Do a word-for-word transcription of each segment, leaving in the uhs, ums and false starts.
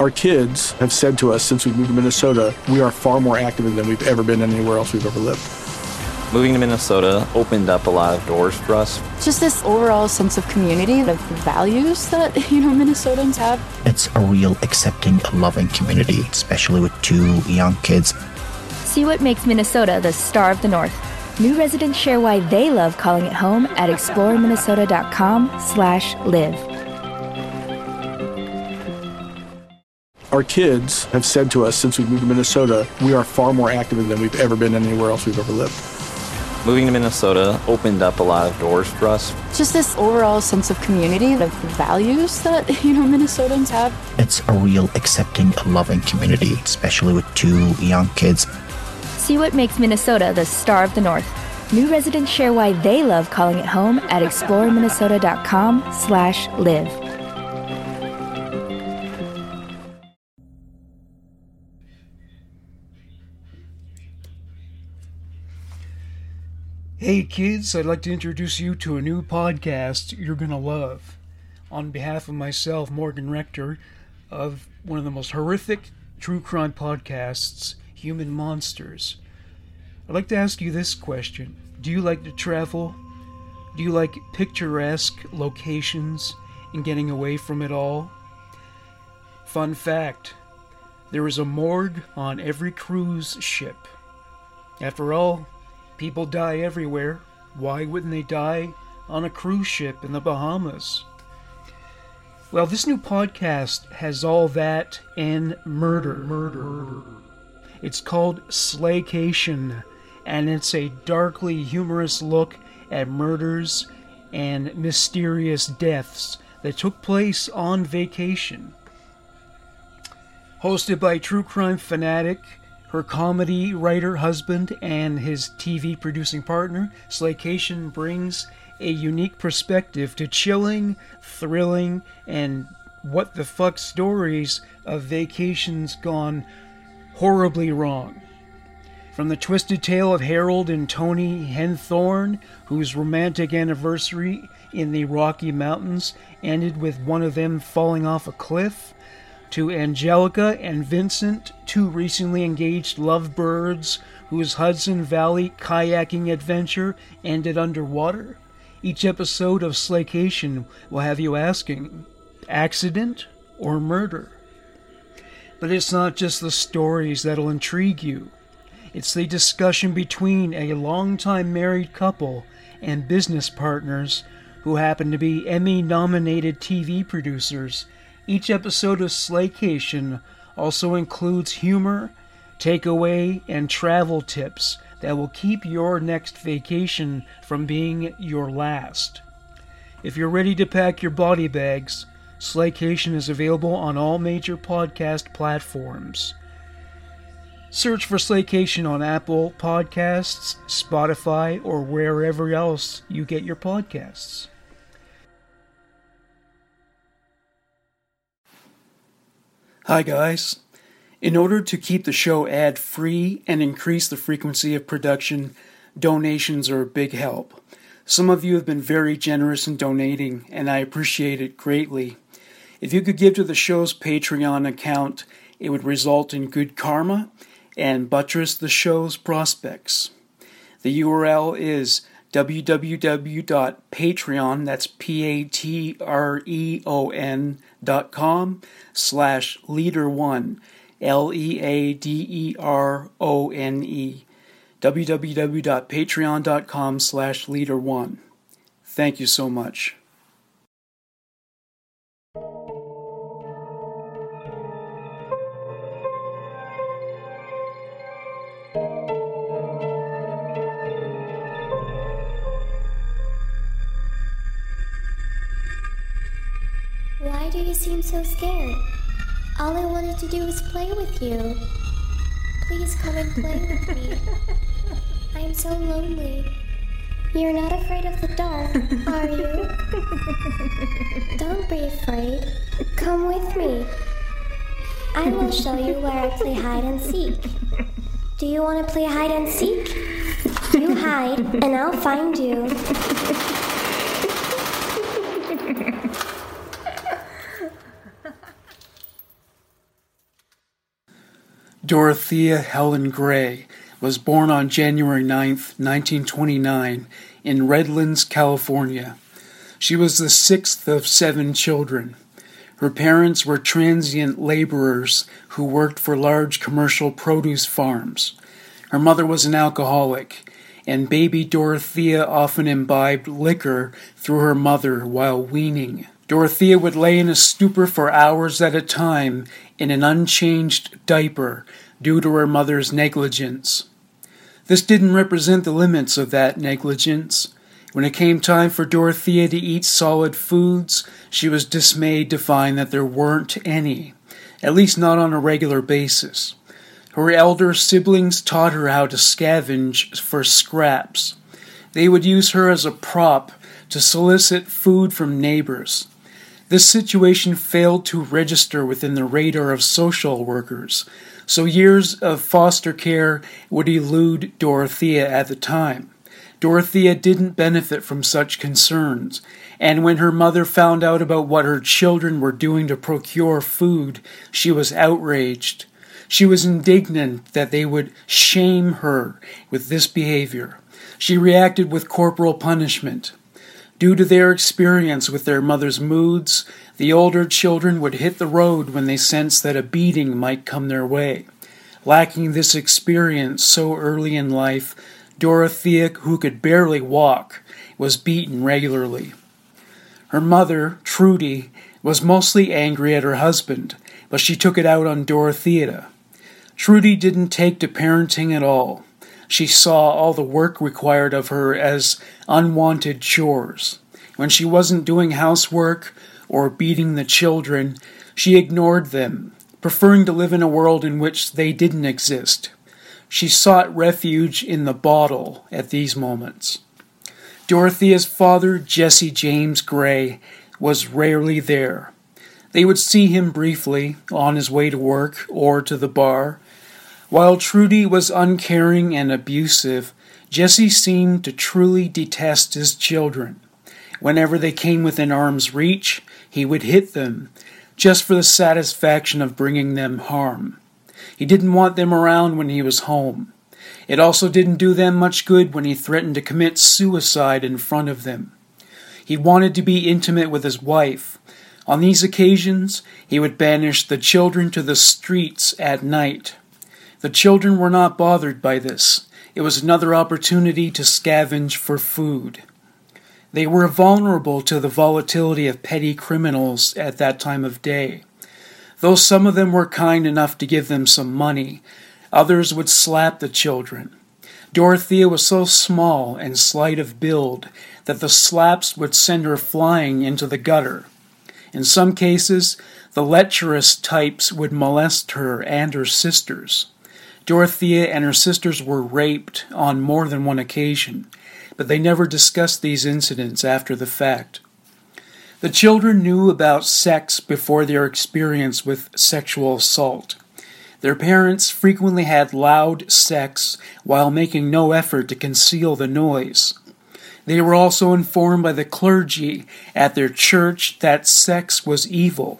Our kids have said to us since we moved to Minnesota, we are far more active than we've ever been anywhere else we've ever lived. Moving to Minnesota opened up a lot of doors for us. Just this overall sense of community, of values that, you know, Minnesotans have. It's a real accepting, loving community, especially with two young kids. See what makes Minnesota the star of the North. New residents share why they love calling it home at exploreminnesota.com slash live. Our kids have said to us since we moved to Minnesota, we are far more active than we've ever been anywhere else we've ever lived. Moving to Minnesota opened up a lot of doors for us. Just this overall sense of community, of values that, you know, Minnesotans have. It's a real accepting, loving community, especially with two young kids. See what makes Minnesota the star of the North. New residents share why they love calling it home at exploreminnesota.com slash live. Hey kids, I'd like to introduce you to a new podcast you're going to love. On behalf of myself, Morgan Rector, of one of the most horrific true crime podcasts, Human Monsters. I'd like to ask you this question. Do you like to travel? Do you like picturesque locations and getting away from it all? Fun fact, there is a morgue on every cruise ship. After all, people die everywhere. Why wouldn't they die on a cruise ship in the Bahamas? Well, this new podcast has all that and murder. Murder. It's called Slaycation, and it's a darkly humorous look at murders and mysterious deaths that took place on vacation. Hosted by true crime fanatic, her comedy writer husband, and his T V producing partner, Slaycation brings a unique perspective to chilling, thrilling, and what the fuck stories of vacations gone horribly wrong. From the twisted tale of Harold and Tony Henthorne, whose romantic anniversary in the Rocky Mountains ended with one of them falling off a cliff, to Angelica and Vincent, two recently engaged lovebirds whose Hudson Valley kayaking adventure ended underwater. Each episode of Slaycation will have you asking, accident or murder? But it's not just the stories that'll intrigue you. It's the discussion between a longtime married couple and business partners who happen to be Emmy-nominated T V producers. Each episode of Slaycation also includes humor, takeaway, and travel tips that will keep your next vacation from being your last. If you're ready to pack your body bags, Slaycation is available on all major podcast platforms. Search for Slaycation on Apple Podcasts, Spotify, or wherever else you get your podcasts. Hi guys. In order to keep the show ad-free and increase the frequency of production, donations are a big help. Some of you have been very generous in donating, and I appreciate it greatly. If you could give to the show's Patreon account, it would result in good karma and buttress the show's prospects. The U R L is www.patreon, that's P-A-T-R-E-O-N dot com slash leader one, L E A D E R O N E, www.patreon.com slash leader one. Thank you so much. Why do you seem so scared? All I wanted to do was play with you. Please come and play with me. I am so lonely. You're not afraid of the dark, are you? Don't be afraid. Come with me. I will show you where I play hide and seek. Do you want to play hide and seek? You hide, and I'll find you. Dorothea Helen Gray was born on January ninth, nineteen twenty-nine, in Redlands, California. She was the sixth of seven children. Her parents were transient laborers who worked for large commercial produce farms. Her mother was an alcoholic, and baby Dorothea often imbibed liquor through her mother while weaning. Dorothea would lay in a stupor for hours at a time in an unchanged diaper due to her mother's negligence. This didn't represent the limits of that negligence. When it came time for Dorothea to eat solid foods, she was dismayed to find that there weren't any, at least not on a regular basis. Her elder siblings taught her how to scavenge for scraps. They would use her as a prop to solicit food from neighbors. This situation failed to register within the radar of social workers, so years of foster care would elude Dorothea at the time. Dorothea didn't benefit from such concerns, and when her mother found out about what her children were doing to procure food, she was outraged. She was indignant that they would shame her with this behavior. She reacted with corporal punishment. Due to their experience with their mother's moods, the older children would hit the road when they sensed that a beating might come their way. Lacking this experience so early in life, Dorothea, who could barely walk, was beaten regularly. Her mother, Trudy, was mostly angry at her husband, but she took it out on Dorothea. Trudy didn't take to parenting at all. She saw all the work required of her as unwanted chores. When she wasn't doing housework or beating the children, she ignored them, preferring to live in a world in which they didn't exist. She sought refuge in the bottle at these moments. Dorothea's father, Jesse James Gray, was rarely there. They would see him briefly on his way to work or to the bar. While Trudy was uncaring and abusive, Jesse seemed to truly detest his children. Whenever they came within arm's reach, he would hit them, just for the satisfaction of bringing them harm. He didn't want them around when he was home. It also didn't do them much good when he threatened to commit suicide in front of them. He wanted to be intimate with his wife. On these occasions, he would banish the children to the streets at night. The children were not bothered by this. It was another opportunity to scavenge for food. They were vulnerable to the volatility of petty criminals at that time of day. Though some of them were kind enough to give them some money, others would slap the children. Dorothea was so small and slight of build that the slaps would send her flying into the gutter. In some cases, the lecherous types would molest her and her sisters. Dorothea and her sisters were raped on more than one occasion, but they never discussed these incidents after the fact. The children knew about sex before their experience with sexual assault. Their parents frequently had loud sex while making no effort to conceal the noise. They were also informed by the clergy at their church that sex was evil.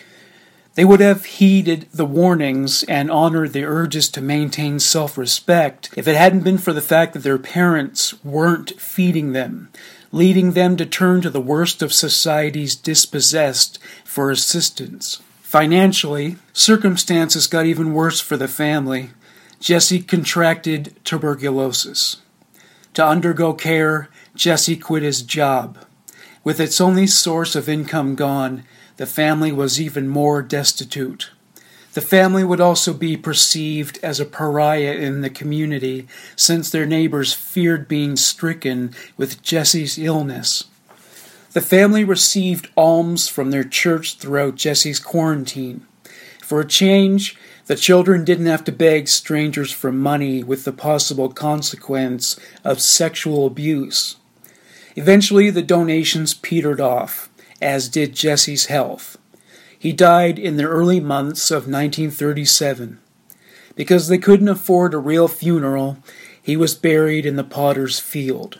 They would have heeded the warnings and honored the urges to maintain self-respect if it hadn't been for the fact that their parents weren't feeding them, leading them to turn to the worst of society's dispossessed for assistance. Financially, circumstances got even worse for the family. Jesse contracted tuberculosis. To undergo care, Jesse quit his job. With its only source of income gone, the family was even more destitute. The family would also be perceived as a pariah in the community, since their neighbors feared being stricken with Jesse's illness. The family received alms from their church throughout Jesse's quarantine. For a change, the children didn't have to beg strangers for money with the possible consequence of sexual abuse. Eventually, the donations petered off, as did Jesse's health. He died in the early months of nineteen thirty-seven. Because they couldn't afford a real funeral, he was buried in the potter's field.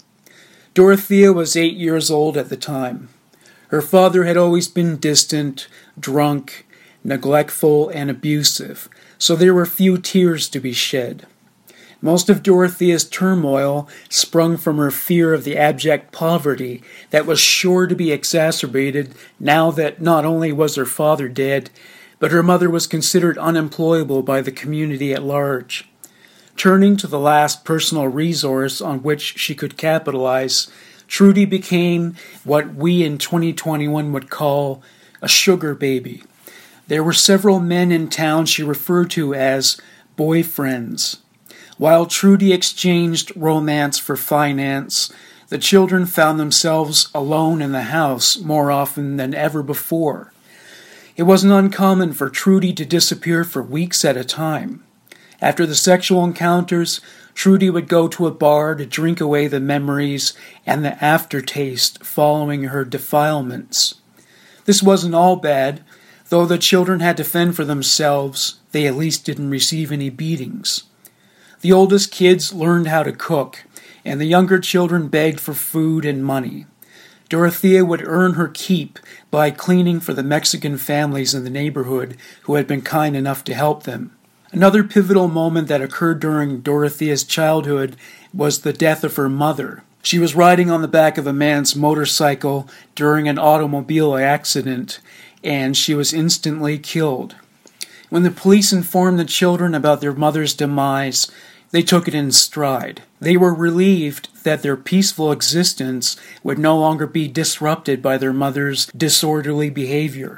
Dorothea was eight years old at the time. Her father had always been distant, drunk, neglectful, and abusive, so there were few tears to be shed. Most of Dorothea's turmoil sprung from her fear of the abject poverty that was sure to be exacerbated now that not only was her father dead, but her mother was considered unemployable by the community at large. Turning to the last personal resource on which she could capitalize, Trudy became what we in twenty twenty-one would call a sugar baby. There were several men in town she referred to as boyfriends. While Trudy exchanged romance for finance, the children found themselves alone in the house more often than ever before. It wasn't uncommon for Trudy to disappear for weeks at a time. After the sexual encounters, Trudy would go to a bar to drink away the memories and the aftertaste following her defilements. This wasn't all bad. Though the children had to fend for themselves, they at least didn't receive any beatings. The oldest kids learned how to cook, and the younger children begged for food and money. Dorothea would earn her keep by cleaning for the Mexican families in the neighborhood who had been kind enough to help them. Another pivotal moment that occurred during Dorothea's childhood was the death of her mother. She was riding on the back of a man's motorcycle during an automobile accident, and she was instantly killed. When the police informed the children about their mother's demise, they took it in stride. They were relieved that their peaceful existence would no longer be disrupted by their mother's disorderly behavior.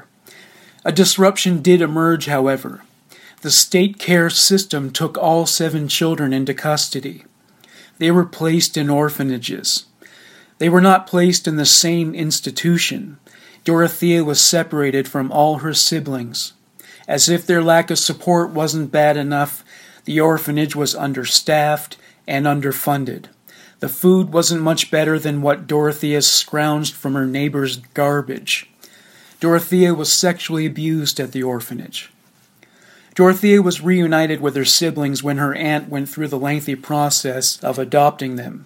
A disruption did emerge, however. The state care system took all seven children into custody. They were placed in orphanages. They were not placed in the same institution. Dorothea was separated from all her siblings. As if their lack of support wasn't bad enough, the orphanage was understaffed and underfunded. The food wasn't much better than what Dorothea scrounged from her neighbor's garbage. Dorothea was sexually abused at the orphanage. Dorothea was reunited with her siblings when her aunt went through the lengthy process of adopting them.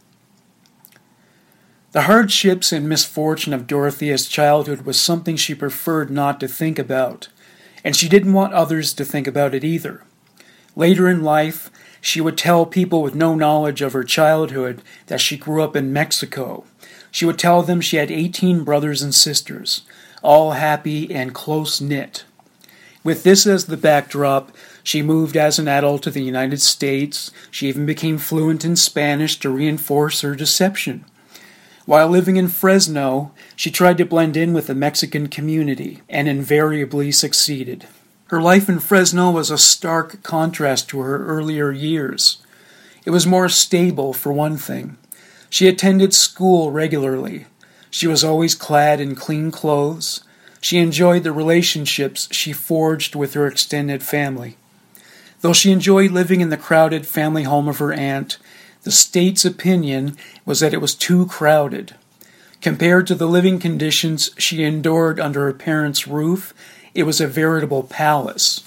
The hardships and misfortune of Dorothea's childhood was something she preferred not to think about, and she didn't want others to think about it either. Later in life, she would tell people with no knowledge of her childhood that she grew up in Mexico. She would tell them she had eighteen brothers and sisters, all happy and close-knit. With this as the backdrop, she moved as an adult to the United States. She even became fluent in Spanish to reinforce her deception. While living in Fresno, she tried to blend in with the Mexican community, and invariably succeeded. Her life in Fresno was a stark contrast to her earlier years. It was more stable, for one thing. She attended school regularly. She was always clad in clean clothes. She enjoyed the relationships she forged with her extended family. Though she enjoyed living in the crowded family home of her aunt, the state's opinion was that it was too crowded. Compared to the living conditions she endured under her parents' roof, it was a veritable palace.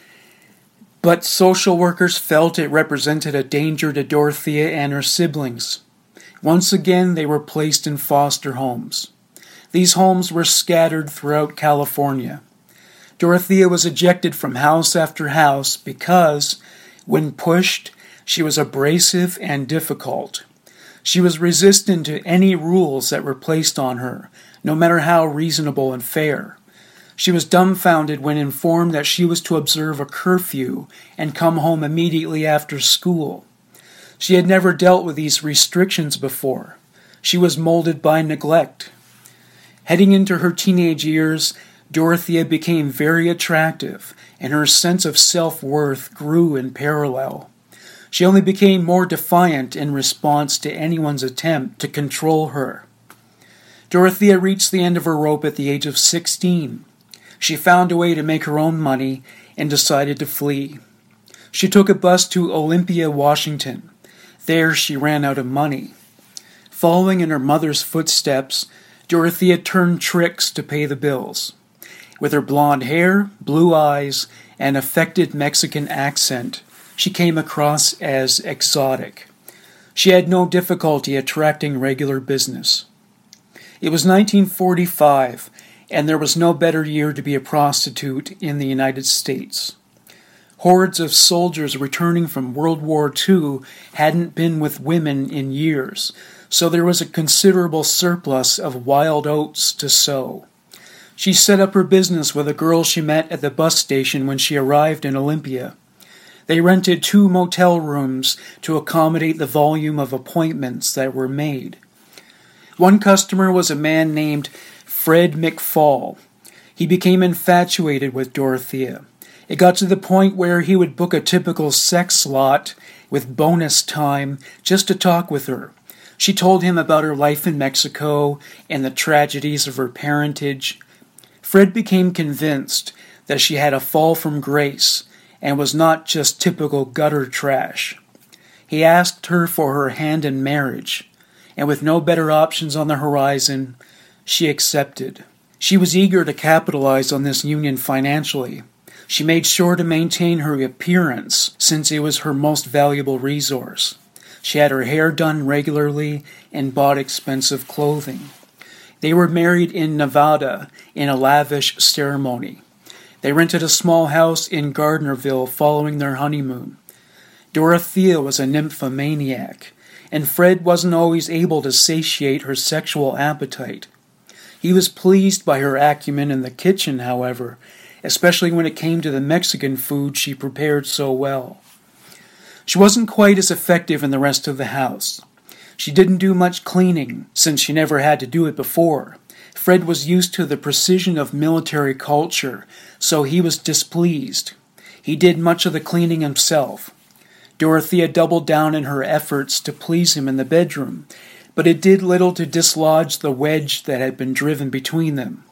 But social workers felt it represented a danger to Dorothea and her siblings. Once again, they were placed in foster homes. These homes were scattered throughout California. Dorothea was ejected from house after house because, when pushed, she was abrasive and difficult. She was resistant to any rules that were placed on her, no matter how reasonable and fair. She was dumbfounded when informed that she was to observe a curfew and come home immediately after school. She had never dealt with these restrictions before. She was molded by neglect. Heading into her teenage years, Dorothea became very attractive, and her sense of self-worth grew in parallel. She only became more defiant in response to anyone's attempt to control her. Dorothea reached the end of her rope at the age of sixteen. She found a way to make her own money and decided to flee. She took a bus to Olympia, Washington. There she ran out of money. Following in her mother's footsteps, Dorothea turned tricks to pay the bills. With her blonde hair, blue eyes, and affected Mexican accent, she came across as exotic. She had no difficulty attracting regular business. It was nineteen forty-five, and there was no better year to be a prostitute in the United States. Hordes of soldiers returning from World War Two hadn't been with women in years, so there was a considerable surplus of wild oats to sow. She set up her business with a girl she met at the bus station when she arrived in Olympia. They rented two motel rooms to accommodate the volume of appointments that were made. One customer was a man named Fred McFall. He became infatuated with Dorothea. It got to the point where he would book a typical sex slot with bonus time just to talk with her. She told him about her life in Mexico and the tragedies of her parentage. Fred became convinced that she had a fall from grace and was not just typical gutter trash. He asked her for her hand in marriage, and with no better options on the horizon, she accepted. She was eager to capitalize on this union financially. She made sure to maintain her appearance, since it was her most valuable resource. She had her hair done regularly and bought expensive clothing. They were married in Nevada in a lavish ceremony. They rented a small house in Gardnerville following their honeymoon. Dorothea was a nymphomaniac, and Fred wasn't always able to satiate her sexual appetite. He was pleased by her acumen in the kitchen, however, especially when it came to the Mexican food she prepared so well. She wasn't quite as effective in the rest of the house. She didn't do much cleaning, since she never had to do it before. Fred was used to the precision of military culture, so he was displeased. He did much of the cleaning himself. Dorothea doubled down in her efforts to please him in the bedroom, but it did little to dislodge the wedge that had been driven between them.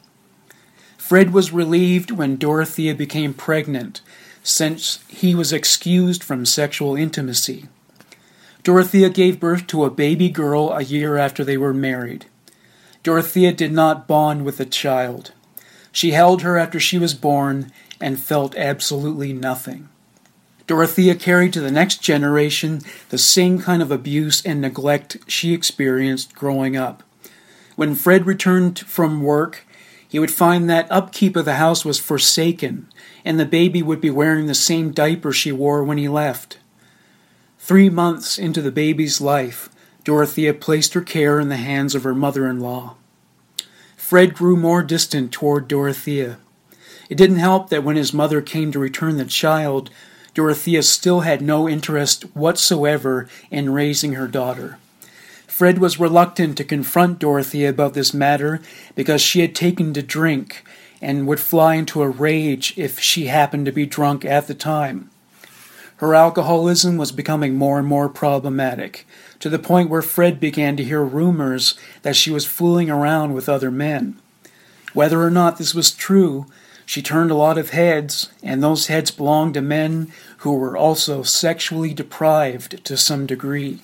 Fred was relieved when Dorothea became pregnant, since he was excused from sexual intimacy. Dorothea gave birth to a baby girl a year after they were married. Dorothea did not bond with the child. She held her after she was born and felt absolutely nothing. Dorothea carried to the next generation the same kind of abuse and neglect she experienced growing up. When Fred returned from work, he would find that upkeep of the house was forsaken, and the baby would be wearing the same diaper she wore when he left. Three months into the baby's life, Dorothea placed her care in the hands of her mother-in-law. Fred grew more distant toward Dorothea. It didn't help that when his mother came to return the child, Dorothea still had no interest whatsoever in raising her daughter. Fred was reluctant to confront Dorothea about this matter because she had taken to drink and would fly into a rage if she happened to be drunk at the time. Her alcoholism was becoming more and more problematic, to the point where Fred began to hear rumors that she was fooling around with other men. Whether or not this was true, she turned a lot of heads, and those heads belonged to men who were also sexually deprived to some degree.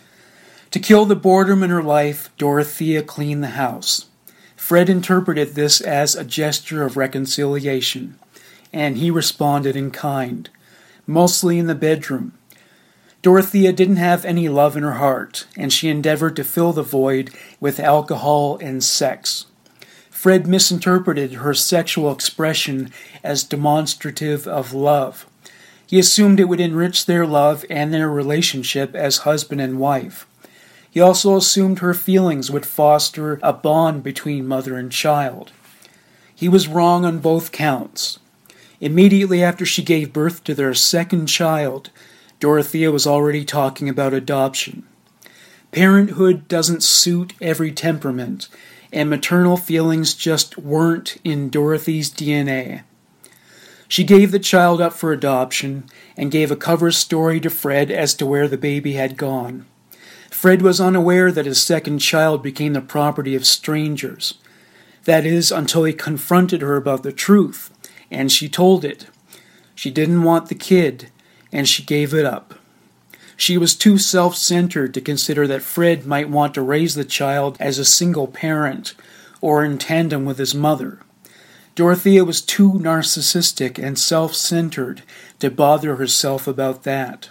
To kill the boredom in her life, Dorothea cleaned the house. Fred interpreted this as a gesture of reconciliation, and he responded in kind, mostly in the bedroom. Dorothea didn't have any love in her heart, and she endeavored to fill the void with alcohol and sex. Fred misinterpreted her sexual expression as demonstrative of love. He assumed it would enrich their love and their relationship as husband and wife. He also assumed her feelings would foster a bond between mother and child. He was wrong on both counts. Immediately after she gave birth to their second child, Dorothea was already talking about adoption. Parenthood doesn't suit every temperament, and maternal feelings just weren't in Dorothy's D N A. She gave the child up for adoption and gave a cover story to Fred as to where the baby had gone. Fred was unaware that his second child became the property of strangers. That is, until he confronted her about the truth, and she told it. She didn't want the kid, and she gave it up. She was too self-centered to consider that Fred might want to raise the child as a single parent or in tandem with his mother. Dorothea was too narcissistic and self-centered to bother herself about that.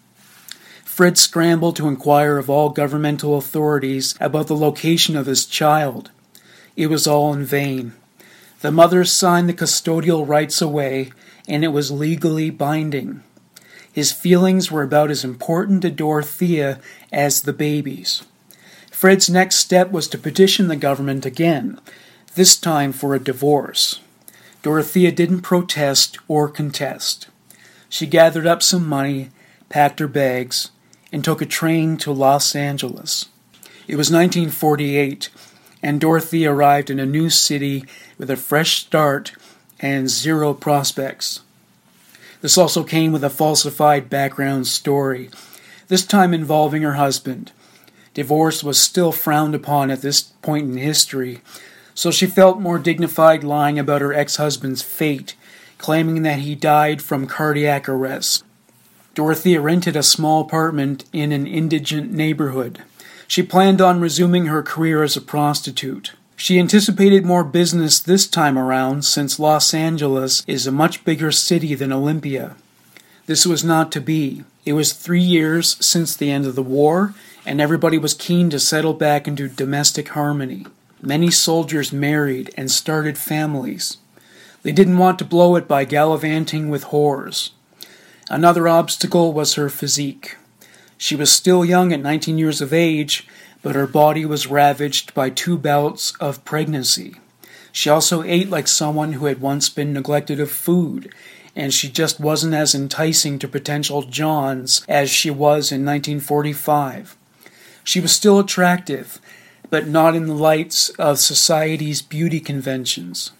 Fred scrambled to inquire of all governmental authorities about the location of his child. It was all in vain. The mother signed the custodial rights away, and it was legally binding. His feelings were about as important to Dorothea as the baby's. Fred's next step was to petition the government again, this time for a divorce. Dorothea didn't protest or contest. She gathered up some money, packed her bags, and took a train to Los Angeles. It was nineteen forty-eight, and Dorothea arrived in a new city with a fresh start and zero prospects. This also came with a falsified background story, this time involving her husband. Divorce was still frowned upon at this point in history, so she felt more dignified lying about her ex-husband's fate, claiming that he died from cardiac arrest. Dorothea rented a small apartment in an indigent neighborhood. She planned on resuming her career as a prostitute. She anticipated more business this time around, since Los Angeles is a much bigger city than Olympia. This was not to be. It was three years since the end of the war, and everybody was keen to settle back into domestic harmony. Many soldiers married and started families. They didn't want to blow it by gallivanting with whores. Another obstacle was her physique. She was still young at nineteen years of age, but her body was ravaged by two bouts of pregnancy. She also ate like someone who had once been neglected of food, and she just wasn't as enticing to potential Johns as she was in nineteen forty-five. She was still attractive, but not in the lights of society's beauty conventions.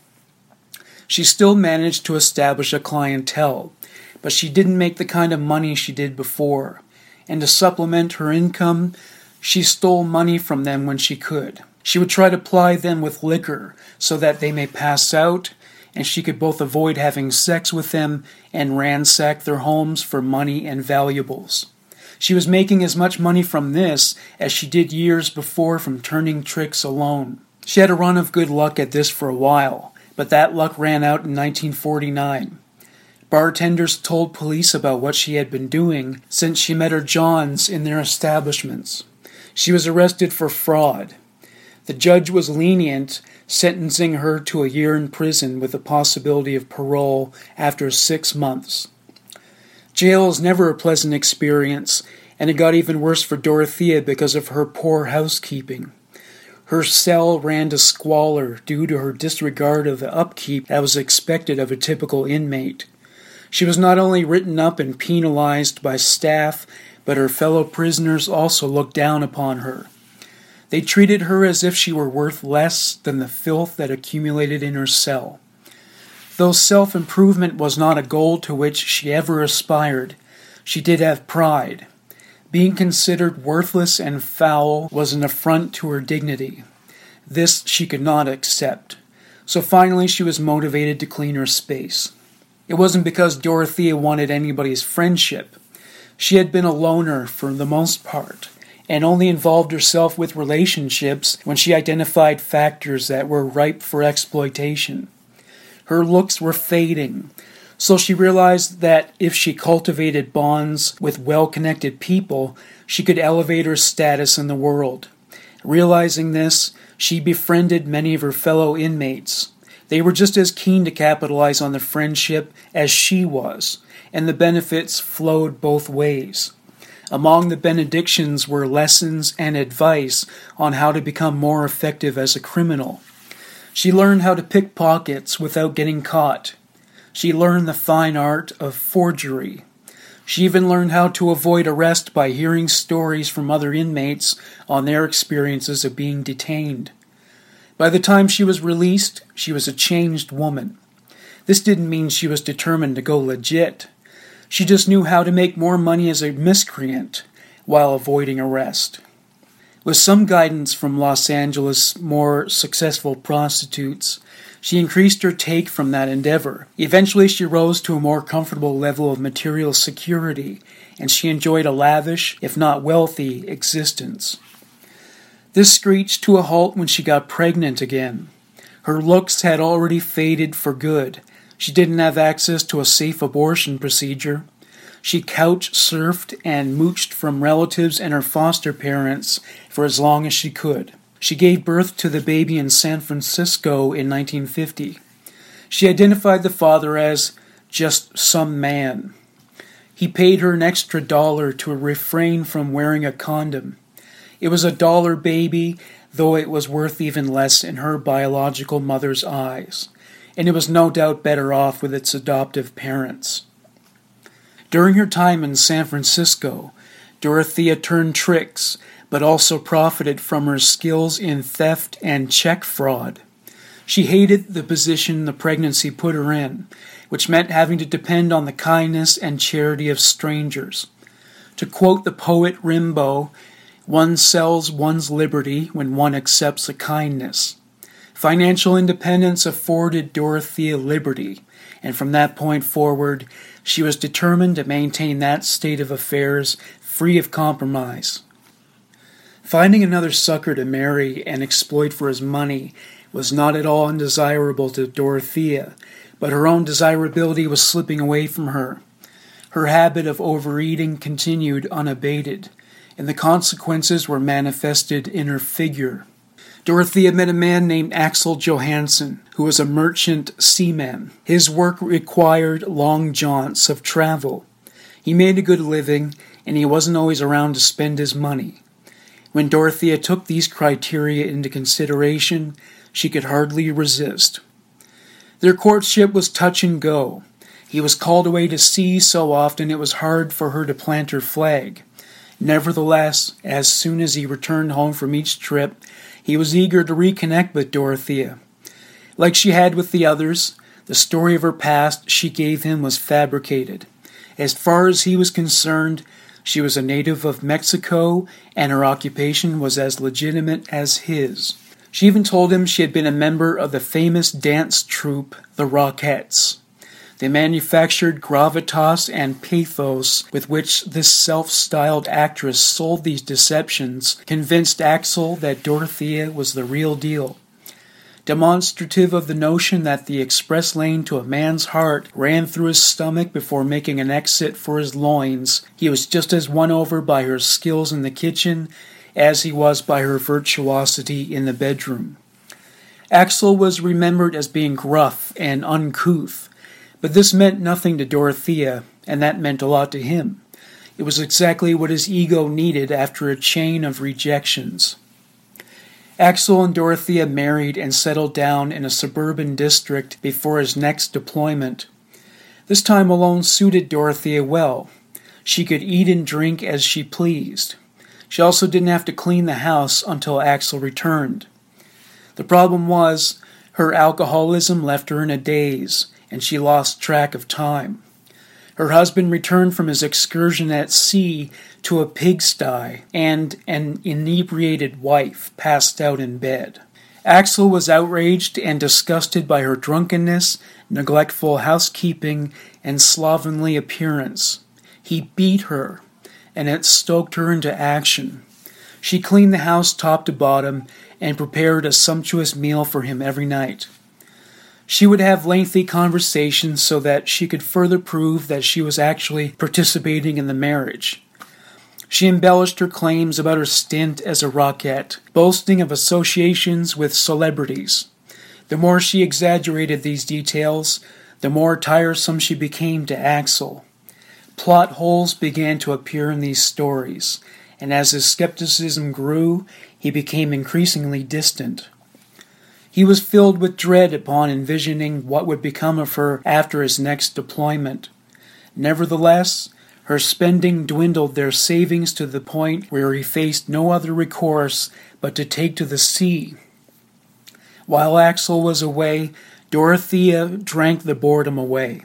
She still managed to establish a clientele, but she didn't make the kind of money she did before, and to supplement her income, she stole money from them when she could. She would try to ply them with liquor so that they may pass out, and she could both avoid having sex with them and ransack their homes for money and valuables. She was making as much money from this as she did years before from turning tricks alone. She had a run of good luck at this for a while, but that luck ran out in nineteen forty-nine. Bartenders told police about what she had been doing since she met her Johns in their establishments. She was arrested for fraud. The judge was lenient, sentencing her to a year in prison with the possibility of parole after six months. Jail is never a pleasant experience, and it got even worse for Dorothea because of her poor housekeeping. Her cell ran to squalor due to her disregard of the upkeep that was expected of a typical inmate. She was not only written up and penalized by staff, but her fellow prisoners also looked down upon her. They treated her as if she were worth less than the filth that accumulated in her cell. Though self-improvement was not a goal to which she ever aspired, she did have pride. Being considered worthless and foul was an affront to her dignity. This she could not accept. So finally she was motivated to clean her space. It wasn't because Dorothea wanted anybody's friendship. She had been a loner for the most part, and only involved herself with relationships when she identified factors that were ripe for exploitation. Her looks were fading, so she realized that if she cultivated bonds with well-connected people, she could elevate her status in the world. Realizing this, she befriended many of her fellow inmates. They were just as keen to capitalize on the friendship as she was, and the benefits flowed both ways. Among the benedictions were lessons and advice on how to become more effective as a criminal. She learned how to pick pockets without getting caught. She learned the fine art of forgery. She even learned how to avoid arrest by hearing stories from other inmates on their experiences of being detained. By the time she was released, she was a changed woman. This didn't mean she was determined to go legit. She just knew how to make more money as a miscreant while avoiding arrest. With some guidance from Los Angeles' more successful prostitutes, she increased her take from that endeavor. Eventually she rose to a more comfortable level of material security, and she enjoyed a lavish, if not wealthy, existence. This screeched to a halt when she got pregnant again. Her looks had already faded for good. She didn't have access to a safe abortion procedure. She couch-surfed and mooched from relatives and her foster parents for as long as she could. She gave birth to the baby in San Francisco in nineteen fifty. She identified the father as just some man. He paid her an extra dollar to refrain from wearing a condom. It was a dollar baby, though it was worth even less in her biological mother's eyes, and it was no doubt better off with its adoptive parents. During her time in San Francisco, Dorothea turned tricks, but also profited from her skills in theft and check fraud. She hated the position the pregnancy put her in, which meant having to depend on the kindness and charity of strangers. To quote the poet Rimbaud, one sells one's liberty when one accepts a kindness. Financial independence afforded Dorothea liberty, and from that point forward, she was determined to maintain that state of affairs free of compromise. Finding another sucker to marry and exploit for his money was not at all undesirable to Dorothea, but her own desirability was slipping away from her. Her habit of overeating continued unabated, and the consequences were manifested in her figure. Dorothea met a man named Axel Johansson, who was a merchant seaman. His work required long jaunts of travel. He made a good living, and he wasn't always around to spend his money. When Dorothea took these criteria into consideration, she could hardly resist. Their courtship was touch and go. He was called away to sea so often it was hard for her to plant her flag. Nevertheless, as soon as he returned home from each trip, he was eager to reconnect with Dorothea. Like she had with the others, the story of her past she gave him was fabricated. As far as he was concerned, she was a native of Mexico, and her occupation was as legitimate as his. She even told him she had been a member of the famous dance troupe, the Rockettes. The manufactured gravitas and pathos with which this self-styled actress sold these deceptions convinced Axel that Dorothea was the real deal. Demonstrative of the notion that the express lane to a man's heart ran through his stomach before making an exit for his loins, he was just as won over by her skills in the kitchen as he was by her virtuosity in the bedroom. Axel was remembered as being gruff and uncouth, but this meant nothing to Dorothea, and that meant a lot to him. It was exactly what his ego needed after a chain of rejections. Axel and Dorothea married and settled down in a suburban district before his next deployment. This time alone suited Dorothea well. She could eat and drink as she pleased. She also didn't have to clean the house until Axel returned. The problem was, her alcoholism left her in a daze, and she lost track of time. Her husband returned from his excursion at sea to a pigsty, and an inebriated wife passed out in bed. Axel was outraged and disgusted by her drunkenness, neglectful housekeeping, and slovenly appearance. He beat her, and it stoked her into action. She cleaned the house top to bottom and prepared a sumptuous meal for him every night. She would have lengthy conversations so that she could further prove that she was actually participating in the marriage. She embellished her claims about her stint as a rockette, boasting of associations with celebrities. The more she exaggerated these details, the more tiresome she became to Axel. Plot holes began to appear in these stories, and as his skepticism grew, he became increasingly distant. He was filled with dread upon envisioning what would become of her after his next deployment. Nevertheless, her spending dwindled their savings to the point where he faced no other recourse but to take to the sea. While Axel was away, Dorothea drank the boredom away.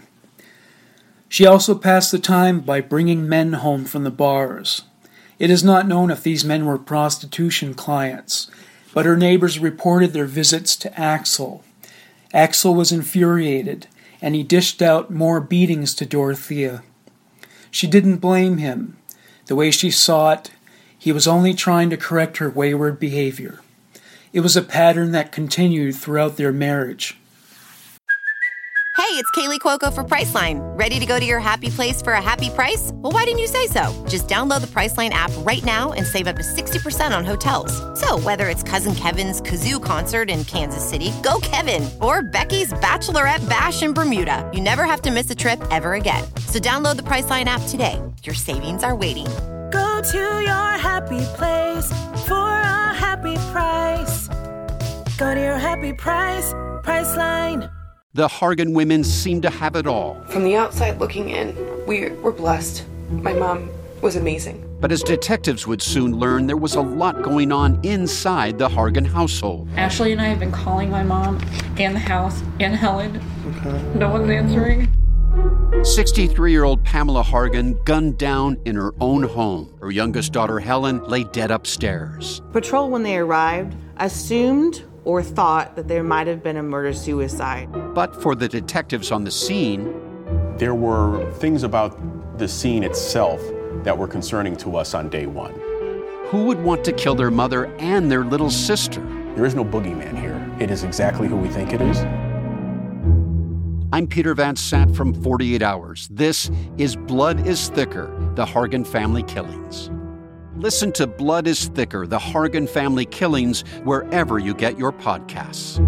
She also passed the time by bringing men home from the bars. It is not known if these men were prostitution clients, but her neighbors reported their visits to Axel. Axel was infuriated, and he dished out more beatings to Dorothea. She didn't blame him. The way she saw it, he was only trying to correct her wayward behavior. It was a pattern that continued throughout their marriage. Hey, it's Kaylee Cuoco for Priceline. Ready to go to your happy place for a happy price? Well, why didn't you say so? Just download the Priceline app right now and save up to sixty percent on hotels. So whether it's Cousin Kevin's Kazoo Concert in Kansas City, go Kevin, or Becky's Bachelorette Bash in Bermuda, you never have to miss a trip ever again. So download the Priceline app today. Your savings are waiting. Go to your happy place for a happy price. Go to your happy price, Priceline. The Hargan women seem to have it all. From the outside looking in, we were blessed. My mom was amazing. But as detectives would soon learn, there was a lot going on inside the Hargan household. Ashley and I have been calling my mom and the house and Helen. Okay. No one's answering. sixty-three-year-old Pamela Hargan gunned down in her own home. Her youngest daughter, Helen, lay dead upstairs. Patrol, when they arrived, assumed or thought that there might have been a murder-suicide. But for the detectives on the scene, there were things about the scene itself that were concerning to us on day one. Who would want to kill their mother and their little sister? There is no boogeyman here. It is exactly who we think it is. I'm Peter Van Sant from forty-eight hours. This is Blood is Thicker, the Hargan family killings. Listen to Blood is Thicker, the Hargan family killings, wherever you get your podcasts.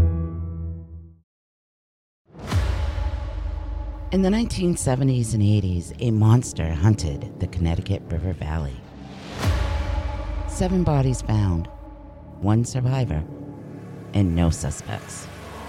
In the nineteen seventies and eighties, a monster hunted the Connecticut River Valley. Seven bodies found, one survivor, and no suspects.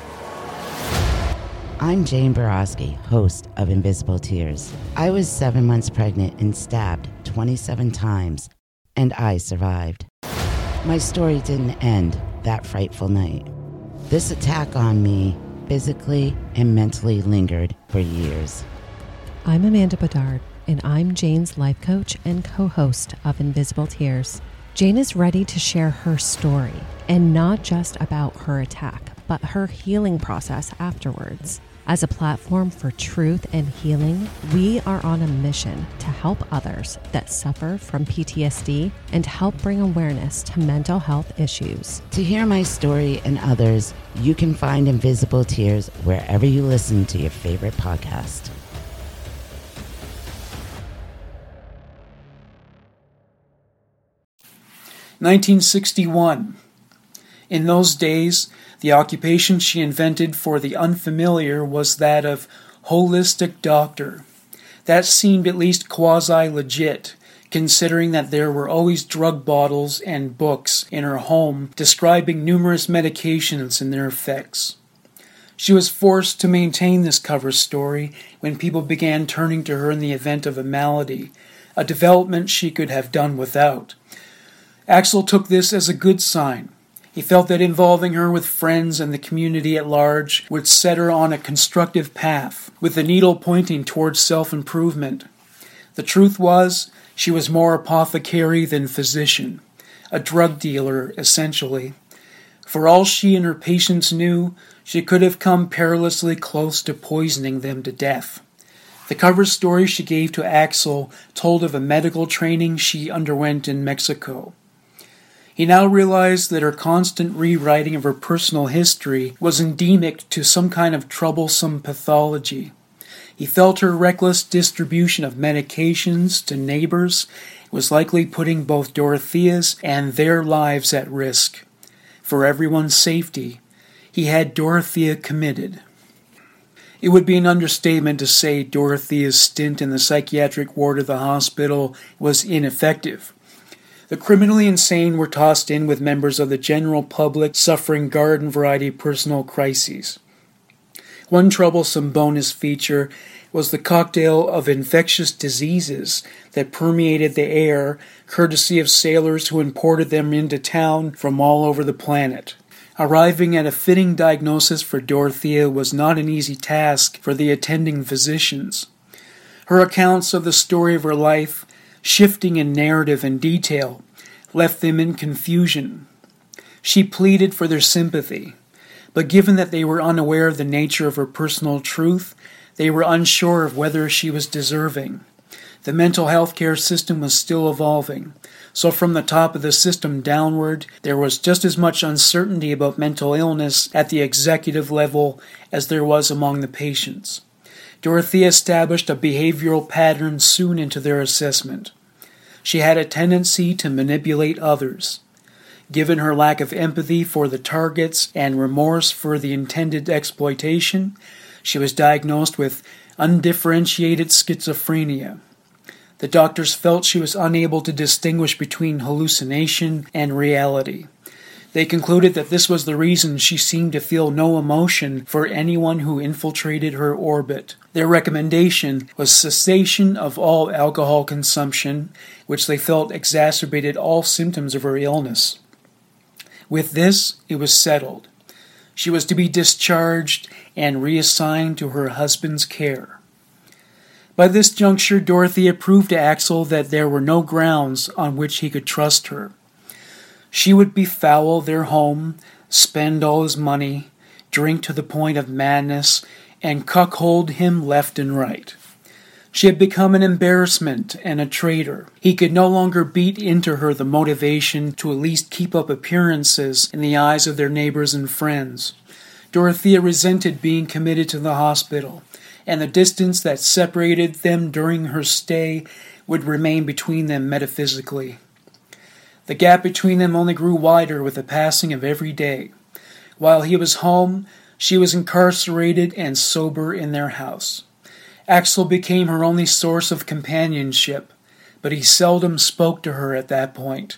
I'm Jane Borowski, host of Invisible Tears. I was seven months pregnant and stabbed twenty-seven times, and I survived. My story didn't end that frightful night. This attack on me physically and mentally lingered for years. I'm Amanda Bedard, and I'm Jane's life coach and co-host of Invisible Tears. Jane is ready to share her story, and not just about her attack, but her healing process afterwards. As a platform for truth and healing, we are on a mission to help others that suffer from P T S D and help bring awareness to mental health issues. To hear my story and others, you can find Invisible Tears wherever you listen to your favorite podcast. nineteen sixty-one. In those days, the occupation she invented for the unfamiliar was that of holistic doctor. That seemed at least quasi-legit, considering that there were always drug bottles and books in her home describing numerous medications and their effects. She was forced to maintain this cover story when people began turning to her in the event of a malady, a development she could have done without. Axel took this as a good sign. He felt that involving her with friends and the community at large would set her on a constructive path, with the needle pointing towards self-improvement. The truth was, she was more apothecary than physician, a drug dealer, essentially. For all she and her patients knew, she could have come perilously close to poisoning them to death. The cover story she gave to Axel told of a medical training she underwent in Mexico. He now realized that her constant rewriting of her personal history was endemic to some kind of troublesome pathology. He felt her reckless distribution of medications to neighbors was likely putting both Dorothea's and their lives at risk. For everyone's safety, he had Dorothea committed. It would be an understatement to say Dorothea's stint in the psychiatric ward of the hospital was ineffective. The criminally insane were tossed in with members of the general public suffering garden-variety personal crises. One troublesome bonus feature was the cocktail of infectious diseases that permeated the air, courtesy of sailors who imported them into town from all over the planet. Arriving at a fitting diagnosis for Dorothea was not an easy task for the attending physicians. Her accounts of the story of her life, shifting in narrative and detail, left them in confusion. She pleaded for their sympathy, but given that they were unaware of the nature of her personal truth, they were unsure of whether she was deserving. The mental health care system was still evolving, so from the top of the system downward, there was just as much uncertainty about mental illness at the executive level as there was among the patients. Dorothea established a behavioral pattern soon into their assessment. She had a tendency to manipulate others. Given her lack of empathy for the targets and remorse for the intended exploitation, she was diagnosed with undifferentiated schizophrenia. The doctors felt she was unable to distinguish between hallucination and reality. They concluded that this was the reason she seemed to feel no emotion for anyone who infiltrated her orbit. Their recommendation was cessation of all alcohol consumption, which they felt exacerbated all symptoms of her illness. With this, it was settled. She was to be discharged and reassigned to her husband's care. By this juncture, Dorothea proved to Axel that there were no grounds on which he could trust her. She would befoul their home, spend all his money, drink to the point of madness, and cuckold him left and right. She had become an embarrassment and a traitor. He could no longer beat into her the motivation to at least keep up appearances in the eyes of their neighbors and friends. Dorothea resented being committed to the hospital, and the distance that separated them during her stay would remain between them metaphysically. The gap between them only grew wider with the passing of every day. While he was home, she was incarcerated and sober in their house. Axel became her only source of companionship, but he seldom spoke to her at that point.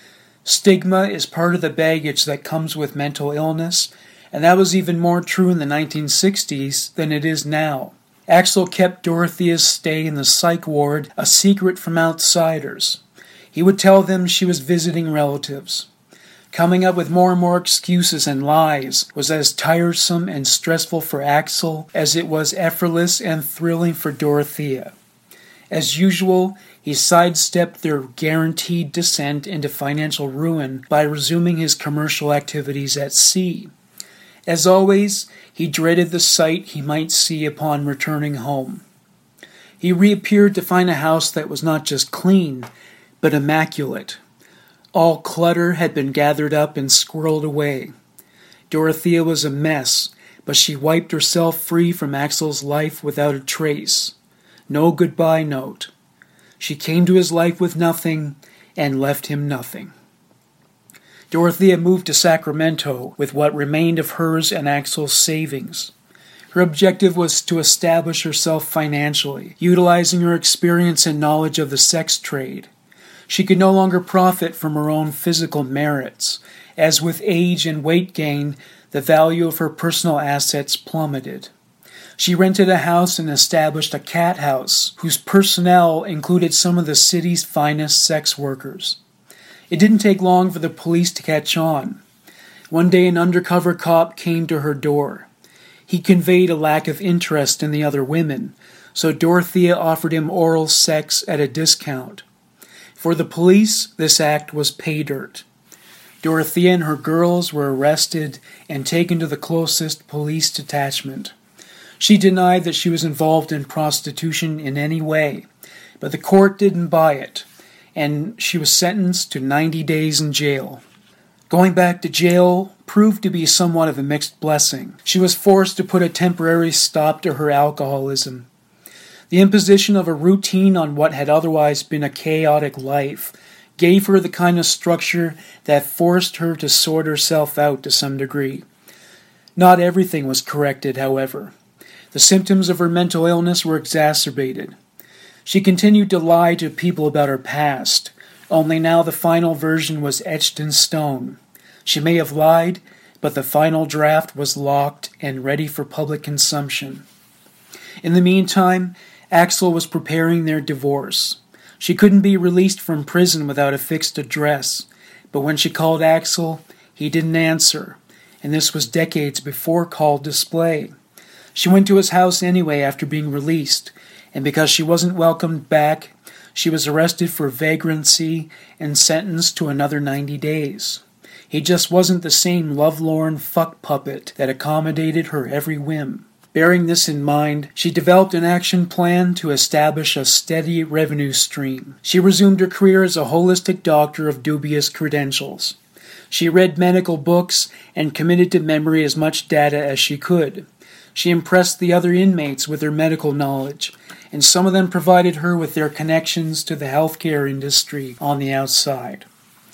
Stigma is part of the baggage that comes with mental illness, and that was even more true in the nineteen sixties than it is now. Axel kept Dorothea's stay in the psych ward a secret from outsiders. He would tell them she was visiting relatives. Coming up with more and more excuses and lies was as tiresome and stressful for Axel as it was effortless and thrilling for Dorothea. As usual, he sidestepped their guaranteed descent into financial ruin by resuming his commercial activities at sea. As always, he dreaded the sight he might see upon returning home. He reappeared to find a house that was not just clean, but immaculate. All clutter had been gathered up and squirreled away. Dorothea was a mess, but she wiped herself free from Axel's life without a trace. No goodbye note. She came to his life with nothing and left him nothing. Dorothea moved to Sacramento with what remained of hers and Axel's savings. Her objective was to establish herself financially, utilizing her experience and knowledge of the sex trade. She could no longer profit from her own physical merits, as with age and weight gain, the value of her personal assets plummeted. She rented a house and established a cat house, whose personnel included some of the city's finest sex workers. It didn't take long for the police to catch on. One day an undercover cop came to her door. He conveyed a lack of interest in the other women, so Dorothea offered him oral sex at a discount. For the police, this act was pay dirt. Dorothea and her girls were arrested and taken to the closest police detachment. She denied that she was involved in prostitution in any way, but the court didn't buy it, and she was sentenced to ninety days in jail. Going back to jail proved to be somewhat of a mixed blessing. She was forced to put a temporary stop to her alcoholism. The imposition of a routine on what had otherwise been a chaotic life gave her the kind of structure that forced her to sort herself out to some degree. Not everything was corrected, however. The symptoms of her mental illness were exacerbated. She continued to lie to people about her past, only now the final version was etched in stone. She may have lied, but the final draft was locked and ready for public consumption. In the meantime, Axel was preparing their divorce. She couldn't be released from prison without a fixed address, but when she called Axel, he didn't answer, and this was decades before call display. She went to his house anyway after being released, and because she wasn't welcomed back, she was arrested for vagrancy and sentenced to another ninety days. He just wasn't the same lovelorn fuck puppet that accommodated her every whim. Bearing this in mind, she developed an action plan to establish a steady revenue stream. She resumed her career as a holistic doctor of dubious credentials. She read medical books and committed to memory as much data as she could. She impressed the other inmates with her medical knowledge, and some of them provided her with their connections to the healthcare industry on the outside.